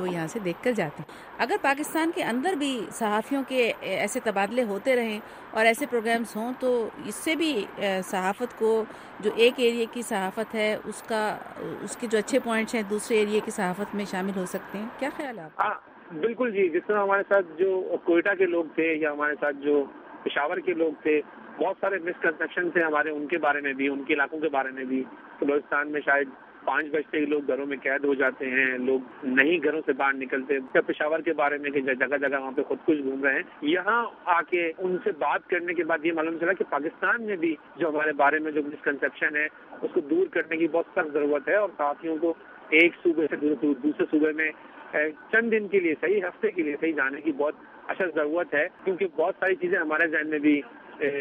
یہاں سے دیکھ کر جاتے ہیں. اگر پاکستان کے اندر بھی صحافیوں کے ایسے تبادلے ہوتے رہیں اور ایسے پروگرامز ہوں تو اس سے بھی صحافت کو جو ایک ایریے کی صحافت ہے اس کا اس کے جو اچھے پوائنٹس ہیں دوسرے ایریے کی صحافت میں شامل ہو سکتے ہیں. کیا خیال ہے آپ؟ ہاں بالکل جی. جس طرح ہمارے ساتھ جو کوئٹہ کے لوگ تھے یا ہمارے ساتھ جو پشاور کے لوگ تھے, بہت سارے مسکنسیپشن تھے ہمارے ان کے بارے میں بھی, ان کے علاقوں کے بارے میں بھی. بلوچستان میں شاید پانچ بجتے ہی لوگ گھروں میں قید ہو جاتے ہیں, لوگ نہیں گھروں سے باہر نکلتے. پشاور کے بارے میں کہ جگہ جگہ وہاں پہ خود کش گھوم رہے ہیں. یہاں آ کے ان سے بات کرنے کے بعد یہ معلوم چلا کہ پاکستان میں بھی جو ہمارے بارے میں جو مسکنسیپشن ہے اس کو دور کرنے کی بہت سخت ضرورت ہے, اور صحافیوں کو ایک صوبے سے دوسرے صوبے میں چند دن کے لیے صحیح ہفتے کے لیے صحیح جانے کی بہت اشد ضرورت ہے. کیونکہ بہت ساری چیزیں ہمارے ذہن میں بھی,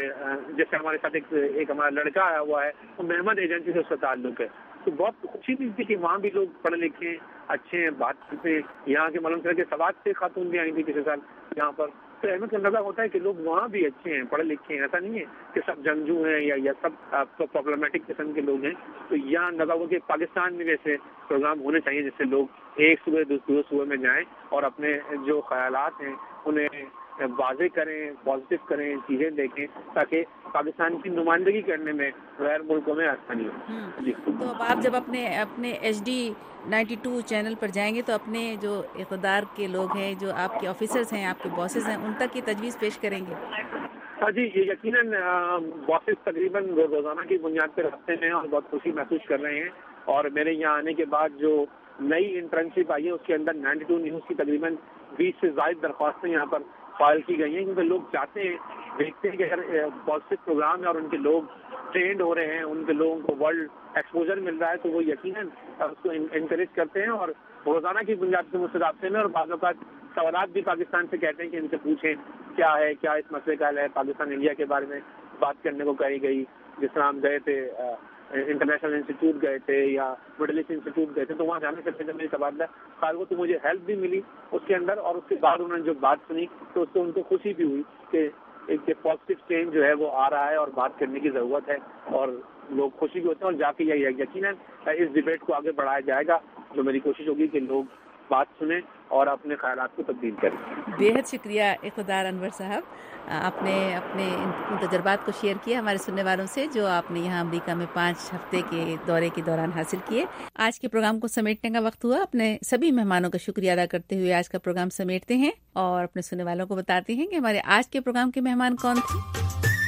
جیسے ہمارے ساتھ ایک ایک ہمارا لڑکا آیا ہوا ہے وہ محمد ایجنسی سے اس کا تعلق ہے, تو بہت خوشی بھی تھی کہ وہاں بھی لوگ پڑھے لکھے اچھے ہیں, بات کرتے ہیں. یہاں کے معلوم چلا کہ سوات سے خاتون بھی آئی تھی پچھلے سال یہاں پر, تو احمد کا اندازہ ہوتا ہے کہ لوگ وہاں بھی اچھے ہیں, پڑھے لکھے ہیں. ایسا نہیں ہے کہ سب جنگجو ہیں یا یا سب پرابلمٹک قسم کے لوگ ہیں. تو یہاں اندازہ ہوا کہ پاکستان میں ویسے پروگرام ہونے چاہیے جس سے لوگ ایک صوبے دوسرے صوبے میں جائیں اور اپنے جو خیالات ہیں انہیں واضح کریں, پازیٹیو کریں, چیزیں دیکھیں, تاکہ پاکستان کی نمائندگی کرنے میں غیر ملکوں میں آسانی ہو. جی. تو اب آپ جب اپنے اپنے H D ninety two channel پر جائیں گے تو اپنے جو اقتدار کے لوگ ہیں, جو آپ کے آفیسرز ہیں, آپ کے باسز ہیں, ان تک یہ تجویز پیش کریں گے؟ ہاں جی, یہ یقیناً باسز تقریباً روزانہ کی بنیاد پر رہتے ہیں اور بہت خوشی محسوس کر رہے ہیں. اور میرے یہاں آنے کے بعد جو نئی انٹرنشپ آئی ہے اس کے اندر نائنٹی ٹو نیوز کی تقریباً بیس سے زائد درخواستیں یہاں پر فائل کی گئی ہیں, کیونکہ لوگ چاہتے ہیں, دیکھتے ہیں کہ اگر پازیٹیو پروگرام ہے اور ان کے لوگ ٹرینڈ ہو رہے ہیں, ان کے لوگوں کو ورلڈ ایکسپوجر مل رہا ہے, تو وہ یقیناً اس کو انکریج کرتے ہیں اور روزانہ کی بنیاد سے مجھ سے رابطے میں. اور بعض اوقات سوالات بھی پاکستان سے کہتے ہیں کہ ان سے پوچھیں کیا ہے, کیا اس مسئلے کا حل ہے. پاکستان انڈیا کے بارے میں بات کرنے کو کہی گئی, جس طرح ہم گئے تھے انٹرنیشنل انسٹیٹیوٹ گئے تھے یا مڈل ایسٹ انسٹیٹیوٹ گئے تھے, تو وہاں جانے سے پہلے میری تبادلہ خیال کو تو مجھے ہیلپ بھی ملی اس کے اندر, اور اس کے بعد انہوں نے جو بات سنی تو اس سے ان کو خوشی بھی ہوئی کہ ایک پازیٹیو چینج جو ہے وہ آ رہا ہے اور بات کرنے کی ضرورت ہے, اور لوگ خوشی بھی ہوتے ہیں. اور جا کے یہ یقیناً اس ڈبیٹ کو آگے بڑھایا جائے گا, جو میری کوشش ہوگی کہ لوگ بات سنیں اور اپنے خیالات کو تبدیل کریں. بے حد شکریہ اقتدار انور صاحب, آپ نے اپنے ان تجربات کو شیئر کیا ہمارے سننے والوں سے, جو آپ نے یہاں امریکہ میں پانچ ہفتے کے دورے کے دوران حاصل کیے. آج کے پروگرام کو سمیٹنے کا وقت ہوا. اپنے سبھی مہمانوں کا شکریہ ادا کرتے ہوئے آج کا پروگرام سمیٹتے ہیں اور اپنے سننے والوں کو بتاتے ہیں کہ ہمارے آج کے پروگرام کے مہمان کون تھے.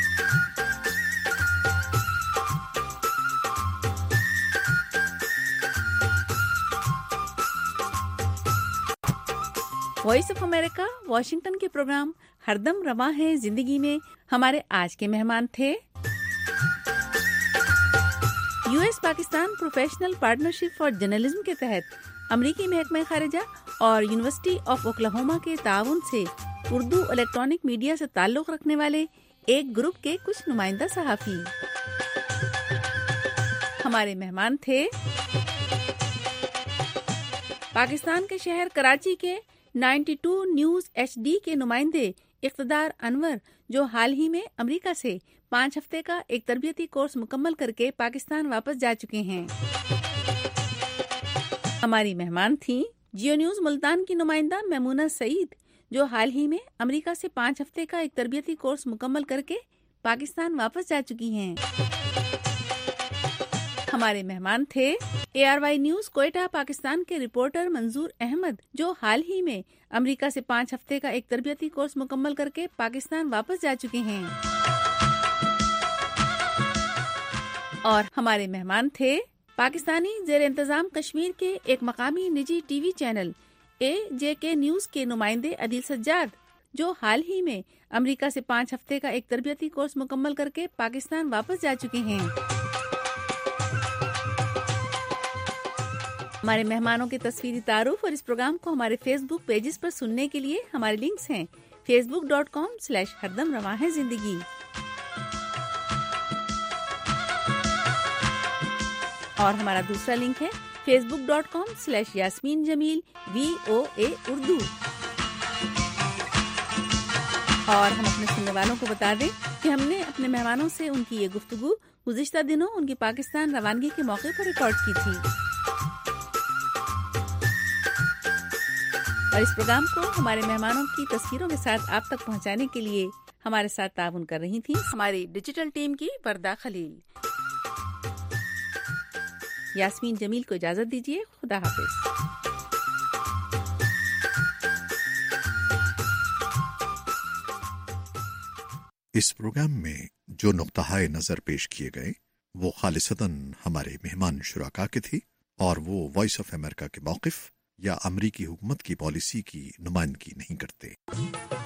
وائس آف امریکہ واشنگٹن کے پروگرام ہر دم رواں ہے زندگی میں ہمارے آج کے مہمان تھے U S Pakistan professional partnership for journalism کے تحت امریکی محکمہ خارجہ اور یونیورسٹی آف اوکلاہوما کے تعاون سے اردو الیکٹرانک میڈیا سے تعلق رکھنے والے ایک گروپ کے کچھ نمائندہ صحافی. ہمارے مہمان تھے پاکستان کے شہر کراچی کے ninety two news H D کے نمائندے اقتدار انور, جو حال ہی میں امریکہ سے پانچ ہفتے کا ایک تربیتی کورس مکمل کر کے پاکستان واپس جا چکے ہیں. ہماری مہمان تھیں جیو نیوز ملتان کی نمائندہ میمونہ سعید, جو حال ہی میں امریکہ سے پانچ ہفتے کا ایک تربیتی کورس مکمل کر کے پاکستان واپس جا چکی ہیں. ہمارے مہمان تھے A R Y news Quetta Pakistan کے رپورٹر منظور احمد, جو حال ہی میں امریکہ سے پانچ ہفتے کا ایک تربیتی کورس مکمل کر کے پاکستان واپس جا چکے ہیں. اور ہمارے مہمان تھے پاکستانی زیر انتظام کشمیر کے ایک مقامی نجی ٹی وی چینل اے جے کے نیوز کے نمائندے عدیل سجاد, جو حال ہی میں امریکہ سے پانچ ہفتے کا ایک تربیتی کورس مکمل کر کے پاکستان واپس جا چکے ہیں. ہمارے مہمانوں کے تصویری تعارف اور اس پروگرام کو ہمارے فیس بک پیجز پر سننے کے لیے ہمارے لنکس ہیں facebook dot com slash ہردم رواں ہے زندگی, اور ہمارا دوسرا لنک ہے facebook dot com slash Yasmeen Jameel V O A Urdu. اور ہم اپنے سننے والوں کو بتا دیں کہ ہم نے اپنے مہمانوں سے ان کی یہ گفتگو گزشتہ دنوں ان کی پاکستان روانگی کے موقع پر ریکارڈ کی تھی. اور اس پروگرام کو ہمارے مہمانوں کی تصویروں کے ساتھ آپ تک پہنچانے کے لیے ہمارے ساتھ تعاون کر رہی تھیں ہماری ڈیجیٹل ٹیم کی وردہ خلیل۔ یاسمین جمیل کو اجازت دیجیے، خدا حافظ۔ اس پروگرام میں جو نقطہ نظر پیش کیے گئے وہ خالصتاً ہمارے مہمان شرکاء کے تھی اور وہ وائس آف امریکہ کے موقف یا امریکی حکومت کی پالیسی کی نمائندگی نہیں کرتے۔